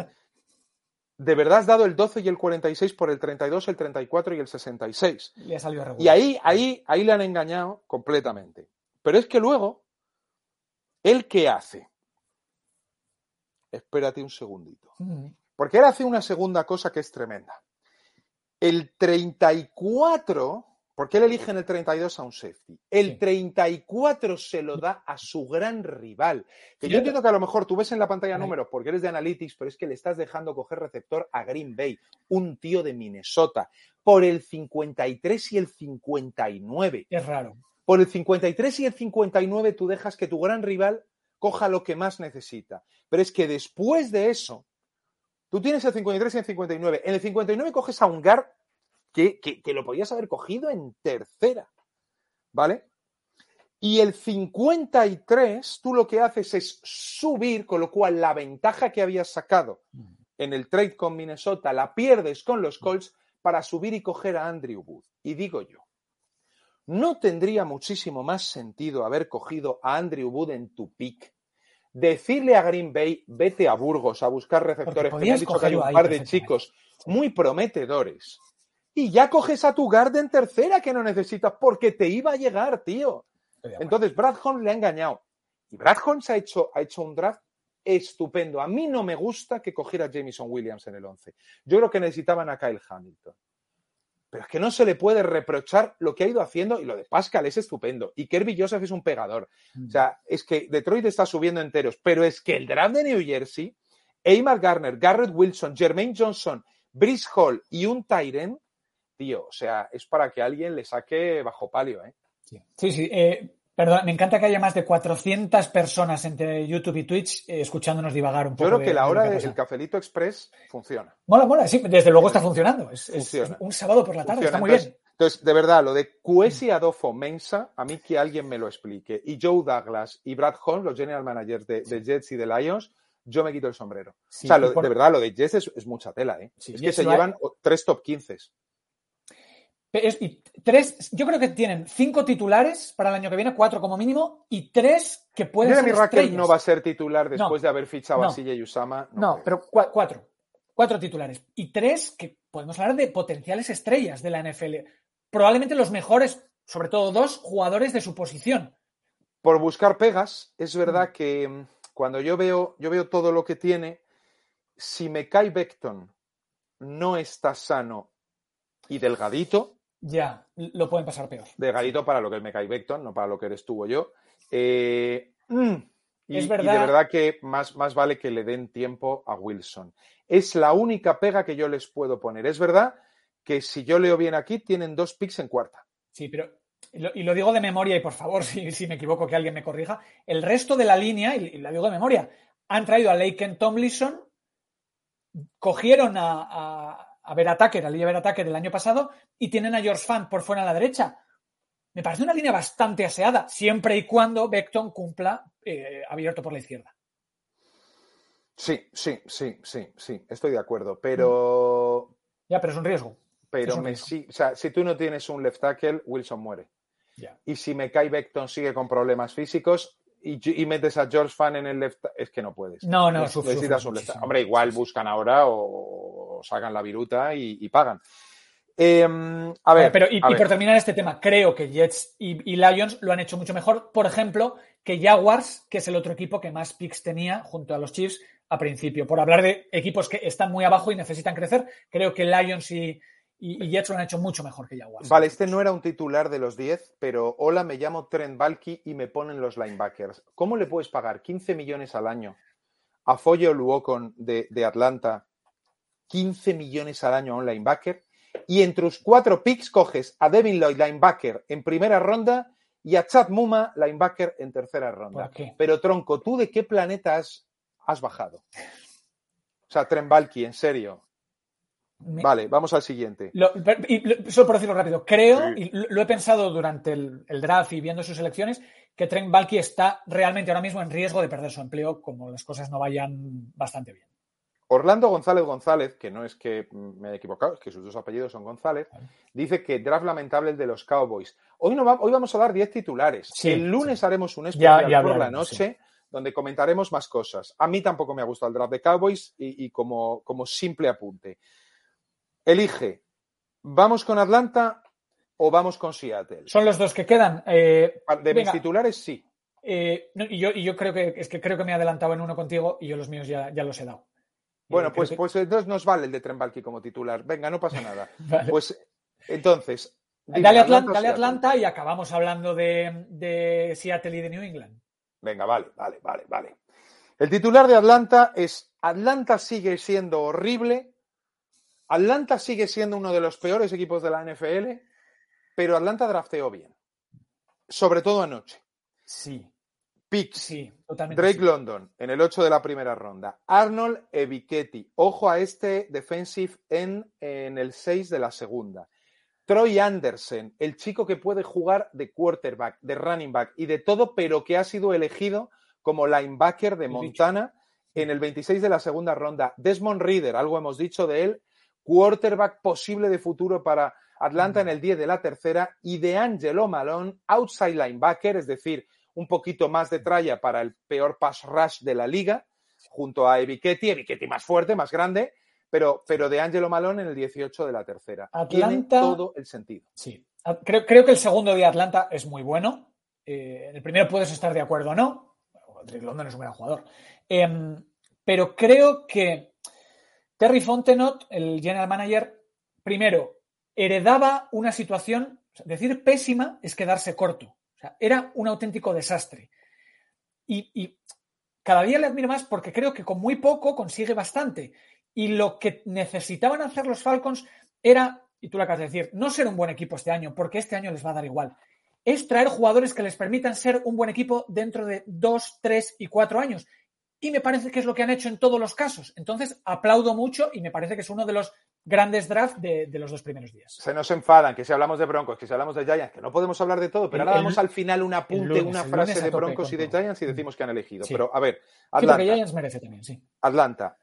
de verdad has dado el doce y el cuarenta y seis por el treinta y dos, el treinta y cuatro y el sesenta y seis. Le ha salido regular. Y ahí, ahí, ahí le han engañado completamente. Pero es que luego, ¿él qué hace? Espérate un segundito. Mm. Porque él hace una segunda cosa que es tremenda. El treinta y cuatro, porque él elige en el treinta y dos a un safety. El sí. treinta y cuatro se lo da a su gran rival. Que yo entiendo que a lo mejor tú ves en la pantalla números porque eres de Analytics, pero es que le estás dejando coger receptor a Green Bay, un tío de Minnesota, por el cincuenta y tres y el cincuenta y nueve. Es raro. Por el cincuenta y tres y el cincuenta y nueve tú dejas que tu gran rival coja lo que más necesita. Pero es que después de eso, tú tienes el cincuenta y tres y el cincuenta y nueve. En el cincuenta y nueve coges a un guard que, que, que lo podías haber cogido en tercera, ¿vale? Y el cincuenta y tres, tú lo que haces es subir, con lo cual la ventaja que habías sacado en el trade con Minnesota la pierdes con los Colts para subir y coger a Andrew Booth. Y digo yo, ¿no tendría muchísimo más sentido haber cogido a Andrew Booth en tu pick? Decirle a Green Bay, vete a Burgos a buscar receptores, que me han dicho que hay un par de chicos muy prometedores. Y ya coges a tu guard en tercera que no necesitas porque te iba a llegar, tío. Entonces, Brad Holmes le ha engañado. Y Brad Holmes ha hecho, ha hecho un draft estupendo. A mí no me gusta que cogiera a Jameson Williams en el once. Yo creo que necesitaban a Kyle Hamilton. Pero es que no se le puede reprochar lo que ha ido haciendo, y lo de Pascal es estupendo. Y Kirby Joseph es un pegador. Mm. O sea, es que Detroit está subiendo enteros, pero es que el draft de New Jersey, Amar Garner, Garrett Wilson, Jermaine Johnson, Bryce Hall y un tight end, tío, o sea, es para que alguien le saque bajo palio, ¿eh? Sí, sí. sí. Eh, Perdón, me encanta que haya más de cuatrocientas personas entre YouTube y Twitch eh, escuchándonos divagar un poco. Yo creo que de, la de hora del de, Cafelito Express funciona. Mola, mola, sí, desde luego está funcionando. Es, funciona. es, es un sábado por la tarde, funciona. está muy entonces, bien. Entonces, de verdad, lo de Kwesi Adolfo-Mensah, a mí que alguien me lo explique. Y Joe Douglas y Brad Holmes, los general managers de, de Jets y de Lions, yo me quito el sombrero. Sí, o sea, lo, por... de verdad, lo de Jets es, es mucha tela, ¿eh? Sí, es que se llevan hay... tres top quince. Y tres, yo creo que tienen cinco titulares para el año que viene, cuatro como mínimo, y tres que pueden Jeremy ser estrellas. Ruckert no va a ser titular después no, de haber fichado no, a C J Uzama. No, no pero cu cuatro. Cuatro titulares. Y tres que podemos hablar de potenciales estrellas de la N F L. Probablemente los mejores, sobre todo dos, jugadores de su posición. Por buscar pegas, es verdad mm. que cuando yo veo, yo veo todo lo que tiene, si Mekhi Becton no está sano y delgadito, ya, lo pueden pasar peor. Delgadito sí. Para lo que es Mekhi Becton, no para lo que eres tú o yo. Eh, mm, y, es verdad. y de verdad que más, más vale que le den tiempo a Wilson. Es la única pega que yo les puedo poner. Es verdad que si yo leo bien aquí, tienen dos picks en cuarta. Sí, pero, y lo, y lo digo de memoria, y por favor, si, si me equivoco, que alguien me corrija, el resto de la línea, y, y la digo de memoria, han traído a Laken Tomlinson, cogieron a, a a Vera Tucker, a Lilla Vera Tucker el año pasado, y tienen a George Fant por fuera a la derecha. Me parece una línea bastante aseada, siempre y cuando Becton cumpla eh, abierto por la izquierda. Sí, sí, sí, sí, sí, estoy de acuerdo, pero... Ya, pero es un riesgo. Pero un me, riesgo. sí, o sea, si tú no tienes un left tackle, Wilson muere. Ya. Y si Mekhi Becton sigue con problemas físicos y, y metes a George Fant en el left, es que no puedes. No, no, Neces sufre, necesitas sufre un left muchísimo. Hombre, igual buscan ahora o, o sacan la viruta y, y pagan. Eh, a ver, pero, y, a y ver. por terminar este tema, creo que Jets y, y Lions lo han hecho mucho mejor, por ejemplo, que Jaguars, que es el otro equipo que más picks tenía junto a los Chiefs a principio. Por hablar de equipos que están muy abajo y necesitan crecer, creo que Lions y, y, y Jets lo han hecho mucho mejor que Jaguars. Vale, este no era un titular de los diez, pero hola, me llamo Trent Baalke y me ponen los linebackers. ¿Cómo le puedes pagar quince millones al año a Foye Oluokun de, de Atlanta, quince millones al año a un linebacker? Y entre tus cuatro picks coges a Devin Lloyd, linebacker, en primera ronda y a Chad Muma, linebacker, en tercera ronda. Pero, tronco, ¿tú de qué planeta has, has bajado? O sea, Trent Baalke, en serio. Me... Vale, vamos al siguiente. Lo, y, lo, solo por decirlo rápido, creo, sí. y lo, lo he pensado durante el, el draft y viendo sus elecciones, que Trent Baalke está realmente ahora mismo en riesgo de perder su empleo como las cosas no vayan bastante bien. Orlando González González, que no es que me haya equivocado, es que sus dos apellidos son González, dice que draft lamentable el de los Cowboys. Hoy, no va, hoy vamos a dar diez titulares. Sí, el lunes sí. haremos un especial ya, ya por la noche sí. donde comentaremos más cosas. A mí tampoco me ha gustado el draft de Cowboys y, y como, como simple apunte. Elige, ¿vamos con Atlanta o vamos con Seattle? Son los dos que quedan. Eh, de venga. Mis titulares, sí. Eh, no, y, yo, y yo creo que es que creo que me he adelantado en uno contigo y yo los míos ya, ya los he dado. Bueno, pues, que... pues entonces nos vale el de Trent Baalke como titular. Venga, no pasa nada. vale. Pues entonces... Dime, dale, Atlanta, dale Atlanta y acabamos hablando de, de Seattle y de New England. Venga, vale, vale, vale, vale. El titular de Atlanta es: Atlanta sigue siendo horrible, Atlanta sigue siendo uno de los peores equipos de la N F L, pero Atlanta drafteó bien. Sobre todo anoche. Sí. Picks. Sí, totalmente. Drake sí. London en el ocho de la primera ronda. Arnold Ebiketie. Ojo a este defensive en, en el seis de la segunda. Troy Anderson, el chico que puede jugar de quarterback, de running back y de todo, pero que ha sido elegido como linebacker de Montana en el veintiséis de la segunda ronda. Desmond Ridder, algo hemos dicho de él, quarterback posible de futuro para Atlanta en el diez de la tercera. Y de Angelo Malone, outside linebacker, es decir, un poquito más de tralla para el peor pass rush de la liga, junto a Ebiketie, Ebiketie más fuerte, más grande, pero, pero de Angelo Malone en el dieciocho de la tercera. Atlanta, tiene todo el sentido. Sí, creo, creo que el segundo de Atlanta es muy bueno. Eh, en el primero puedes estar de acuerdo o no. Drake London es un gran jugador. Eh, pero creo que Terry Fontenot, el general manager, primero, heredaba una situación, decir pésima es quedarse corto. O sea, era un auténtico desastre. Y, y cada día le admiro más porque creo que con muy poco consigue bastante. Y lo que necesitaban hacer los Falcons era, y tú lo acabas de decir, no ser un buen equipo este año, porque este año les va a dar igual. es traer jugadores que les permitan ser un buen equipo dentro de dos, tres y cuatro años. Y me parece que es lo que han hecho en todos los casos. Entonces, aplaudo mucho y me parece que es uno de los grandes drafts de, de los dos primeros días. Se nos enfadan, que si hablamos de Broncos, que si hablamos de Giants, que no podemos hablar de todo, pero el, ahora damos al final un apunte, lunes, una frase de Broncos y de Giants y decimos que han elegido. Sí. Pero, a ver, Atlanta. Sí, porque Giants merece también, sí. Atlanta.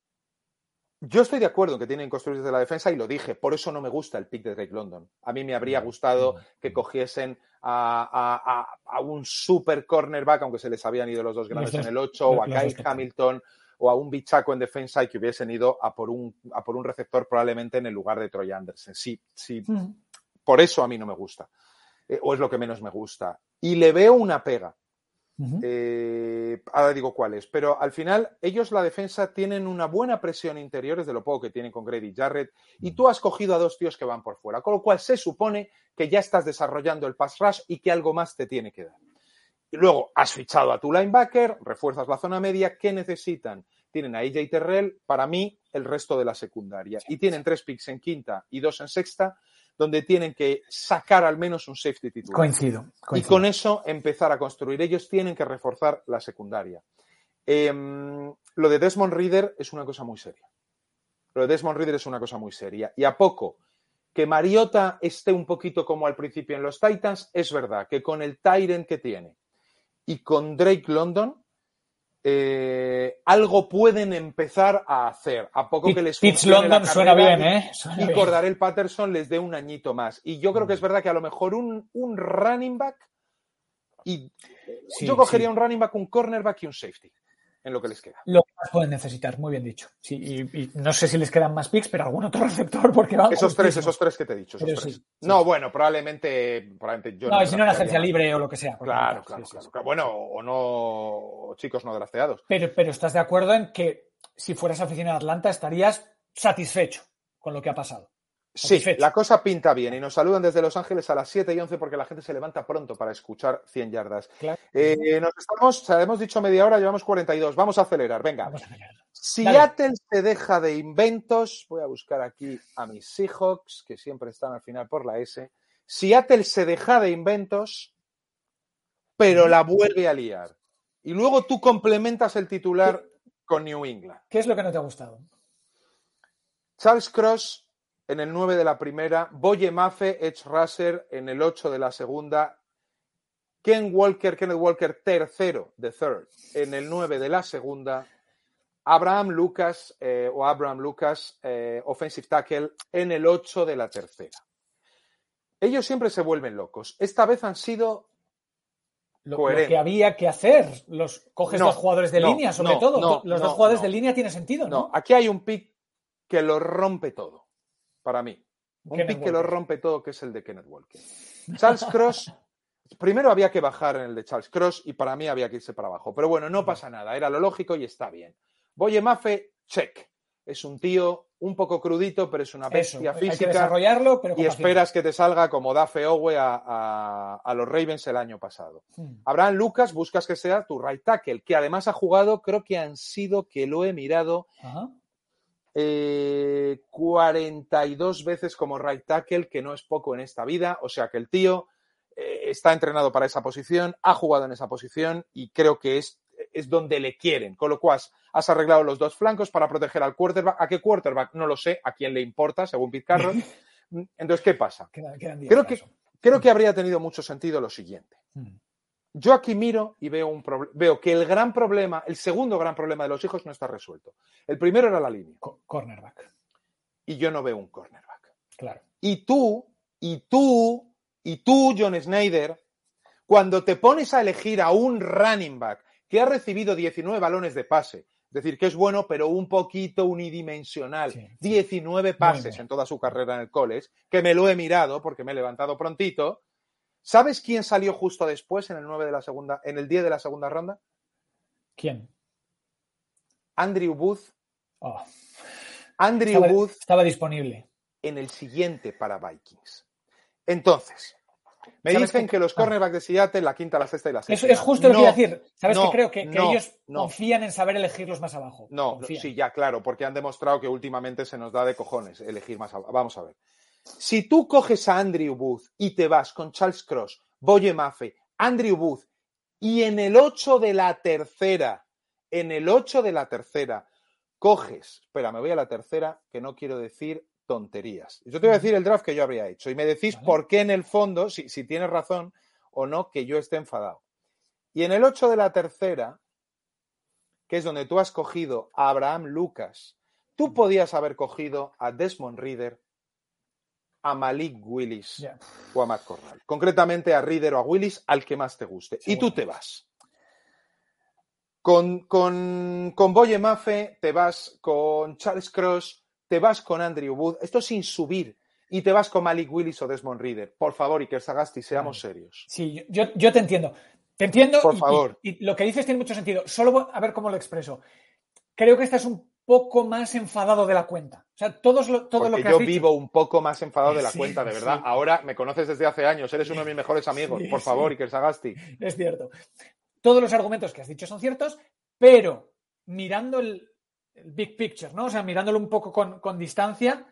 Yo estoy de acuerdo en que tienen que construir desde la defensa y lo dije, por eso no me gusta el pick de Drake London. A mí me habría gustado que cogiesen a, a, a, a un super cornerback, aunque se les habían ido los dos grandes los dos, en el ocho, o a Kyle Hamilton, o a un bichaco en defensa y que hubiesen ido a por un, a por un receptor probablemente en el lugar de Troy Anderson. Sí, sí. Mm. Por eso a mí no me gusta. Eh, o es lo que menos me gusta. Y le veo una pega. Uh-huh. Eh, ahora digo cuál es, pero al final ellos la defensa tienen una buena presión interior, es de lo poco que tienen con Grady Jarrett, y tú has cogido a dos tíos que van por fuera, con lo cual se supone que ya estás desarrollando el pass rush y que algo más te tiene que dar. Y luego has fichado a tu linebacker, refuerzas la zona media. ¿Qué necesitan? Tienen a A J Terrell, para mí el resto de la secundaria, y tienen tres picks en quinta y dos en sexta, donde tienen que sacar al menos un safety titular. Coincido, coincido. Y con eso empezar a construir. Ellos tienen que reforzar la secundaria. Eh, lo de Desmond Ridder es una cosa muy seria. Lo de Desmond Ridder es una cosa muy seria. Y a poco que Mariota esté un poquito como al principio en los Titans, es verdad que con el tight end que tiene y con Drake London, Eh, algo pueden empezar a hacer. A poco que les Pitts London suena bien, ¿eh? Suena y bien. Cordarel Patterson les dé un añito más. Y yo creo que es verdad que a lo mejor un, un running back y sí, yo cogería sí. un running back, un cornerback y un safety en lo que les queda. Lo que más pueden necesitar, muy bien dicho. Sí, y, y no sé si les quedan más picks, pero algún otro receptor porque van Esos tres, esos tres que te he dicho. Esos tres. Sí, sí. No, bueno, probablemente, probablemente yo no. No, y si no en agencia libre o lo que sea. Claro, claro, sí, claro, sí, claro. Bueno, o no, chicos no drafteados. Pero, pero estás de acuerdo en que si fueras aficionado a Atlanta estarías satisfecho con lo que ha pasado. Sí, la cosa pinta bien y nos saludan desde Los Ángeles a las siete y once porque la gente se levanta pronto para escuchar cien yardas. Claro. Eh, nos estamos, hemos dicho media hora, llevamos cuarenta y dos. Vamos a acelerar, venga. Vamos a acelerar. Seattle se deja de inventos. Voy a buscar aquí a mis Seahawks, que siempre están al final por la S. Seattle se deja de inventos, pero la vuelve a liar. Y luego tú complementas el titular ¿Qué? Con New England. ¿Qué es lo que no te ha gustado? Charles Cross en el nueve de la primera, Boye Mafe, Edge Rusher en el ocho de la segunda, Ken Walker, Kenneth Walker tercero de third en el nueve de la segunda, Abraham Lucas eh, o Abraham Lucas, eh, offensive tackle en el ocho de la tercera. Ellos siempre se vuelven locos. Esta vez han sido lo, lo que había que hacer. Los coges no, dos jugadores de no, línea, sobre no, todo. No, los no, dos jugadores no. de línea tiene sentido, ¿no? No, aquí hay un pick que lo rompe todo. Para mí. Un Kenneth pick Walker. Que lo rompe todo, que es el de Kenneth Walker. Charles Cross, primero había que bajar en el de Charles Cross y para mí había que irse para abajo. Pero bueno, no pasa nada, era lo lógico y está bien. Boye Mafe, check. Es un tío un poco crudito, pero es una bestia Eso, física. Hay que desarrollarlo, pero y esperas que te salga como Dafe Owe a, a, a los Ravens el año pasado. Hmm. Abraham Lucas, buscas que sea tu right tackle, que además ha jugado, creo que han sido, que lo he mirado, Ajá. Eh, cuarenta y dos veces como right tackle, que no es poco en esta vida, o sea que el tío eh, está entrenado para esa posición, ha jugado en esa posición y creo que es, es donde le quieren, con lo cual has arreglado los dos flancos para proteger al quarterback. ¿A qué quarterback? No lo sé, a quién le importa, según Pete Carroll. Entonces, ¿qué pasa? Quedan, quedan creo, que, creo que habría tenido mucho sentido lo siguiente. Hmm. Yo aquí miro y veo, un pro- veo que el gran problema, el segundo gran problema de los hijos no está resuelto. El primero era la línea. Co- cornerback. Y yo no veo un cornerback. Claro. Y tú, y tú, y tú, John Schneider, cuando te pones a elegir a un running back que ha recibido diecinueve balones de pase, es decir, que es bueno, pero un poquito unidimensional, sí, sí. diecinueve pases en toda su carrera en el college, que me lo he mirado porque me he levantado prontito. ¿Sabes quién salió justo después en el nueve de la segunda, en el diez de la segunda ronda? ¿Quién? Andrew Booth. Oh. Andrew estaba, Booth estaba disponible en el siguiente para Vikings. Entonces, me dicen que, que los cornerbacks de Seattle, la quinta, la sexta y la sexta. Es, es justo no, lo que iba a decir. ¿Sabes no, qué creo? Que, que no, ellos no. confían en saber elegirlos más abajo. No, confían. sí, ya, claro, porque han demostrado que últimamente se nos da de cojones elegir más abajo. Vamos a ver. Si tú coges a Andrew Booth y te vas con Charles Cross, Boye Mafe, Andrew Booth, y en el ocho de la tercera, en el ocho de la tercera, coges, espera, me voy a la tercera, que no quiero decir tonterías. Yo te voy a decir el draft que yo habría hecho y me decís vale. por qué en el fondo, si, si tienes razón o no, que yo esté enfadado. Y en el ocho de la tercera, que es donde tú has cogido a Abraham Lucas, tú podías haber cogido a Desmond Ridder, a Malik Willis yeah. o a Matt Corral. Concretamente a Ridder o a Willis, al que más te guste. Sí, y tú bueno. te vas. Con, con, con Boye Mafe te vas con Charles Cross, te vas con Andrew Booth, esto sin subir, y te vas con Malik Willis o Desmond Ridder. Por favor, Iker Sagasti, seamos vale. serios. Sí, yo, yo te entiendo. Te entiendo. Por y, favor. Y, y lo que dices tiene mucho sentido. Solo a ver cómo lo expreso. Creo que esta es un poco más enfadado de la cuenta. O sea, todos lo, todo Porque lo que yo has dicho... vivo un poco más enfadado de la sí, cuenta, de verdad. Sí. Ahora me conoces desde hace años, eres uno de mis mejores amigos. Sí, Por favor, sí. Iker Sagasti. Es cierto. Todos los argumentos que has dicho son ciertos, pero mirando el, el big picture, ¿no? O sea, mirándolo un poco con, con distancia,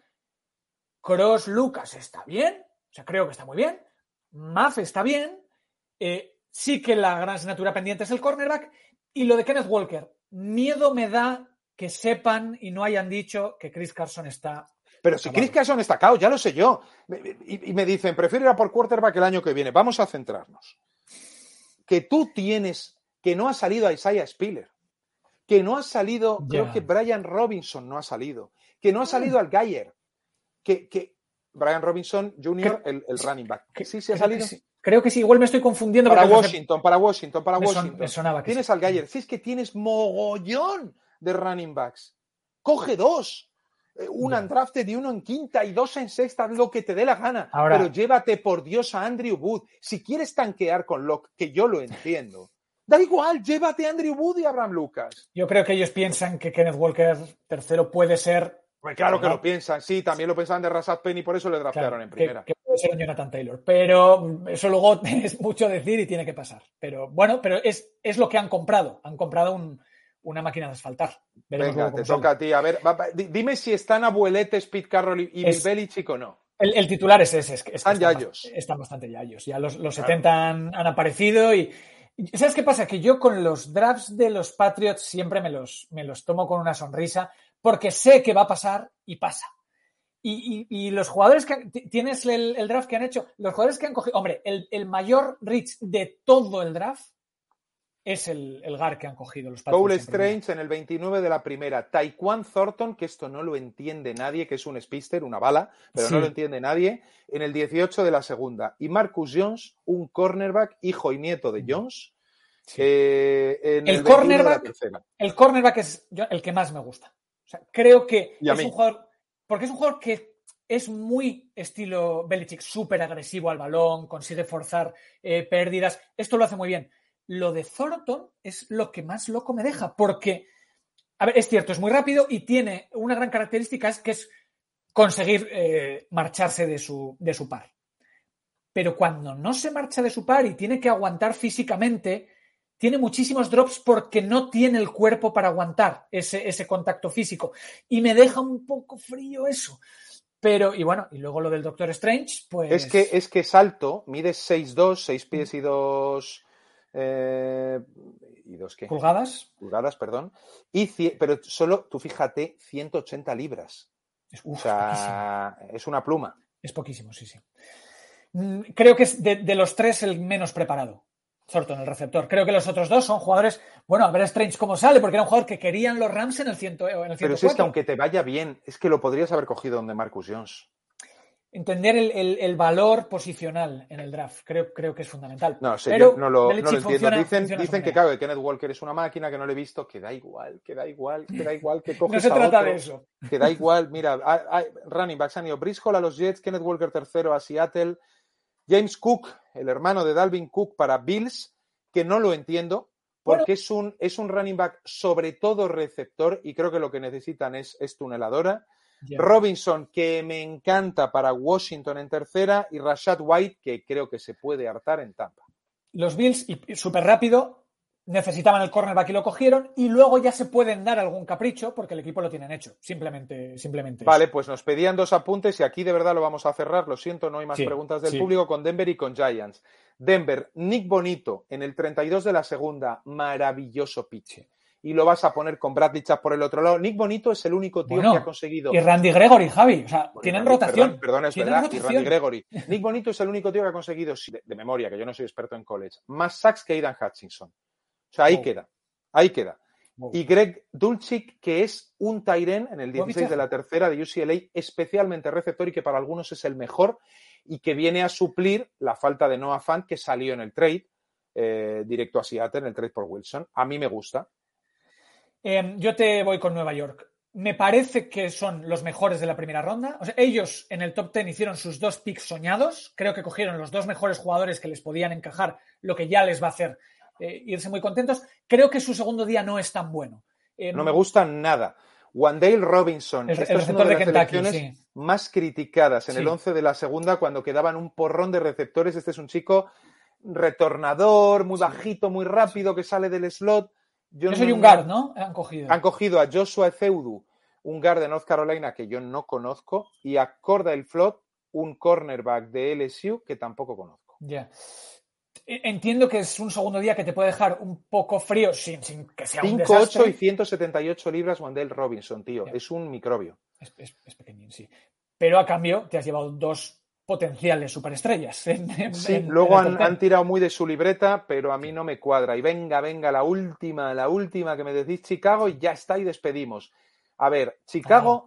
Cross Lucas está bien, o sea, creo que está muy bien. Mafe está bien. Eh, sí que la gran asignatura pendiente es el cornerback. Y lo de Kenneth Walker, miedo me da que sepan y no hayan dicho que Chris Carson está... Pero si Chris Carson está cao, ya lo sé yo. Y, y me dicen, prefiero ir a por quarterback el año que viene. Vamos a centrarnos. Que tú tienes, que no ha salido a Isaiah Spiller, que no ha salido, yeah. creo que Brian Robinson no ha salido, que no ha salido mm. al Geyer, que, que Brian Robinson junior, el, el running back. Que, ¿Sí se ha salido? Que sí. Creo que sí, igual me estoy confundiendo. Para Washington, para Washington, para me Washington. Son, me sonaba que tienes sí. al Geyer. Si es que tienes mogollón de running backs. Coge dos. Un yeah. undrafted y uno en quinta y dos en sexta, lo que te dé la gana. Ahora, pero llévate por Dios a Andrew Booth. Si quieres tanquear con Locke, que yo lo entiendo, da igual, llévate a Andrew Booth y a Abraham Lucas. Yo creo que ellos piensan que Kenneth Walker tercero puede ser... Pues claro que lo piensan, sí, también lo pensaban de Rashad Penny, por eso le draftearon claro, en primera. Que, que puede ser un Jonathan Taylor, pero eso luego es mucho decir y tiene que pasar. Pero bueno, pero es, es lo que han comprado. Han comprado un, una máquina de asfaltar. Veremos Venga, te toca sale. a ti. A ver, va, va, dime si están abueletes Pete Carroll y Bill Belichick o no. El, el titular es ese. Es, es están están yayos. Bastante, están bastante yayos. Ya los, los claro. setenta han, han aparecido y... ¿Sabes qué pasa? Que yo con los drafts de los Patriots siempre me los, me los tomo con una sonrisa porque sé que va a pasar y pasa. Y, y, y los jugadores que... Tienes el, el draft que han hecho. Los jugadores que han cogido... Hombre, el, el mayor reach de todo el draft es el, el guard que han cogido los Patriots. Cole Strange en el veintinueve de la primera. Taekwon Thornton, que esto no lo entiende nadie, que es un speedster, una bala, pero sí. no lo entiende nadie, en el dieciocho de la segunda. Y Marcus Jones, un cornerback, hijo y nieto de Jones, sí. eh, en el, el cornerback, de la tercera. El cornerback es el que más me gusta. O sea, creo que y a es mí. un jugador... Porque es un jugador que es muy estilo Belichick, súper agresivo al balón, consigue forzar eh, pérdidas. Esto lo hace muy bien. Lo de Thornton es lo que más loco me deja, porque, a ver, es cierto, es muy rápido y tiene una gran característica, es que es conseguir eh, marcharse de su, de su par. Pero cuando no se marcha de su par y tiene que aguantar físicamente, tiene muchísimos drops porque no tiene el cuerpo para aguantar ese, ese contacto físico. Y me deja un poco frío eso. Pero, y bueno, y luego lo del Doctor Strange, pues... Es que es, que es alto, mide seis dos, seis pies y dos... Eh, ¿Y dos qué? Pulgadas. Pulgadas, perdón. Y cien, pero solo, tú fíjate, ciento ochenta libras. Es, uf, o sea, es, es una pluma. Es poquísimo, sí, sí. Creo que es de, de los tres el menos preparado. Thornton, el receptor. Creo que los otros dos son jugadores... Bueno, a ver Strange cómo sale, porque era un jugador que querían los Rams en el, ciento, en el ciento cuatro. Pero si es que aunque te vaya bien, es que lo podrías haber cogido donde Marcus Jones. Entender el, el, el valor posicional en el draft, creo, creo que es fundamental. No sé, pero yo no lo, no lo entiendo. Funciona, dicen funciona dicen que, claro, que Kenneth Walker es una máquina, que no le he visto, que da igual, que da igual, que da igual, que coges No se a trata otro, de eso. Que da igual, mira, hay, hay running backs han ido Briscoe a los Jets, Kenneth Walker tercero a Seattle, James Cook, el hermano de Dalvin Cook para Bills, que no lo entiendo, porque bueno. es, un, es un running back sobre todo receptor y creo que lo que necesitan es, es tuneladora. Yeah. Robinson, que me encanta para Washington en tercera, y Rashad White, que creo que se puede hartar en Tampa. Los Bills, y súper rápido, necesitaban el cornerback y lo cogieron, y luego ya se pueden dar algún capricho porque el equipo lo tienen hecho. Simplemente, simplemente Vale, eso. Pues nos pedían dos apuntes y aquí de verdad lo vamos a cerrar. Lo siento, no hay más sí, preguntas del sí. público con Denver y con Giants. Denver, Nick Bonito en el treinta y dos de la segunda, maravilloso pitch. Y lo vas a poner con Bradley Chubb por el otro lado. Nick Bonito es el único tío bueno, que ha conseguido... Y Randy Gregory, Javi. O sea, bueno, tienen Randy, rotación. Perdón, perdón es ¿Tienen verdad. rotación? Y Randy Gregory. Nick Bonito es el único tío que ha conseguido, de, de memoria, que yo no soy experto en college, más sacks que Aidan Hutchinson. O sea, ahí oh. queda. Ahí queda. Oh. Y Greg Dulcich, que es un tight end en el dieciséis de la tercera de U C L A, especialmente receptor y que para algunos es el mejor y que viene a suplir la falta de Noah Fant que salió en el trade eh, directo a Seattle, en el trade por Wilson. A mí me gusta. Eh, yo te voy con Nueva York. Me parece que son los mejores de la primera ronda. O sea, ellos en el top diez hicieron sus dos picks soñados. Creo que cogieron los dos mejores jugadores que les podían encajar, lo que ya les va a hacer eh, irse muy contentos. Creo que su segundo día no es tan bueno. Eh, no me gusta nada. Wandale Robinson, el, esta el es una de, de las Kentucky, selecciones sí. más criticadas en sí. el once de la segunda cuando quedaban un porrón de receptores. Este es un chico retornador, muy bajito, muy rápido, que sale del slot. Yo, yo soy no, un guard, ¿no? Han cogido. Han cogido a Joshua Ezeudu, un guard de North Carolina que yo no conozco, y a Cordell Flott, un cornerback de L S U que tampoco conozco. Ya. Entiendo que es un segundo día que te puede dejar un poco frío sin, sin que sea un desastre. cinco ocho y ciento setenta y ocho libras Wandale Robinson, tío. Ya. Es un microbio. Es, es, es pequeñín, sí. Pero a cambio te has llevado dos potenciales superestrellas. En, en, sí, en, luego en han, han tirado muy de su libreta, pero a mí no me cuadra. Y venga, venga, la última, la última que me decís Chicago y ya está y despedimos. A ver, Chicago... Ah,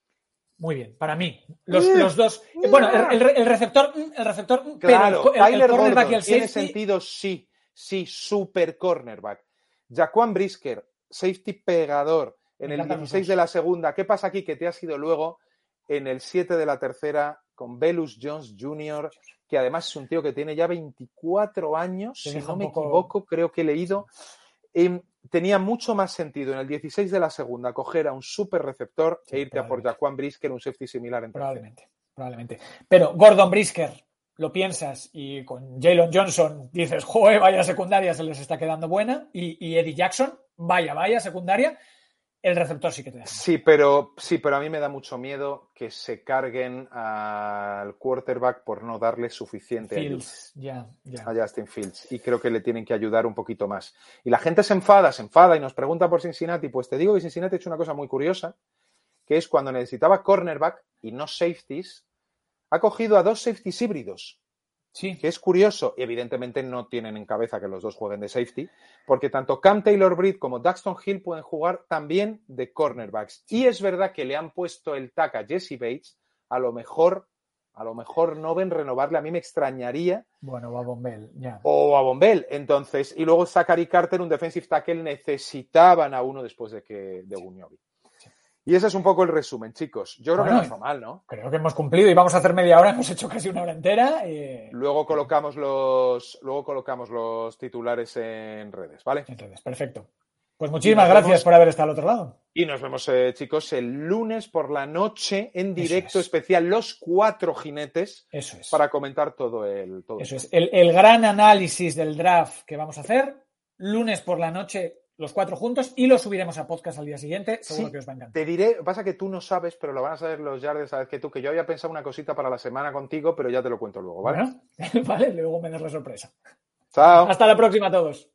muy bien, para mí. Los, yeah, los dos... Yeah. Bueno, el, el, el receptor... El receptor claro, pero el, Tyler el cornerback Gordon, y el tiene safety... sentido, sí. Sí, super cornerback. Jaquan Brisker, safety pegador en el dieciséis de la segunda. ¿Qué pasa aquí? Que te has ido luego en el siete de la tercera con Velus Jones junior, que además es un tío que tiene ya veinticuatro años, si no me poco... equivoco, creo que he leído. Eh, tenía mucho más sentido en el dieciséis de la segunda coger a un super receptor sí, e irte a por Jaquan Brisker, un safety similar en probablemente, tercera. Probablemente. Pero Gordon Brisker, lo piensas y con Jalen Johnson dices, joder, vaya secundaria se les está quedando buena, y, y Eddie Jackson, vaya, vaya secundaria. El receptor sí que te da. Sí, pero sí, pero a mí me da mucho miedo que se carguen al quarterback por no darle suficiente Fields, ayuda yeah, yeah. a Justin Fields. Y creo que le tienen que ayudar un poquito más. Y la gente se enfada, se enfada y nos pregunta por Cincinnati. Pues te digo que Cincinnati ha hecho una cosa muy curiosa, que es cuando necesitaba cornerback y no safeties, ha cogido a dos safeties híbridos. Sí. Que es curioso, y evidentemente no tienen en cabeza que los dos jueguen de safety, porque tanto Cam Taylor-Britt como Daxton Hill pueden jugar también de cornerbacks. Y es verdad que le han puesto el tag a Jesse Bates, a lo mejor, a lo mejor no ven renovarle, a mí me extrañaría. Bueno, o a Bombell, ya. Yeah. O a Bombell, entonces, y luego Zachary Carter, un defensive tackle, necesitaban a uno después de que de Ogunjobi. Y ese es un poco el resumen, chicos. Yo creo bueno, que no está mal, ¿no? Creo que hemos cumplido y vamos a hacer media hora, hemos hecho casi una hora entera. Y... Luego colocamos los, luego colocamos los titulares en redes, ¿vale? En redes, perfecto. Pues muchísimas gracias vemos, por haber estado al otro lado. Y nos vemos, eh, chicos, el lunes por la noche en directo es. especial Los Cuatro Jinetes. Eso es. Para comentar todo el... Todo Eso el es. El, el gran análisis del draft que vamos a hacer, lunes por la noche... Los cuatro juntos y lo subiremos a podcast al día siguiente. Seguro sí, que os va a encantar. Te diré, pasa que tú no sabes, pero lo van a saber los Yarders, sabes que tú, que yo había pensado una cosita para la semana contigo, pero ya te lo cuento luego, ¿vale? Bueno, vale, luego me das la sorpresa. Chao. Hasta la próxima a todos.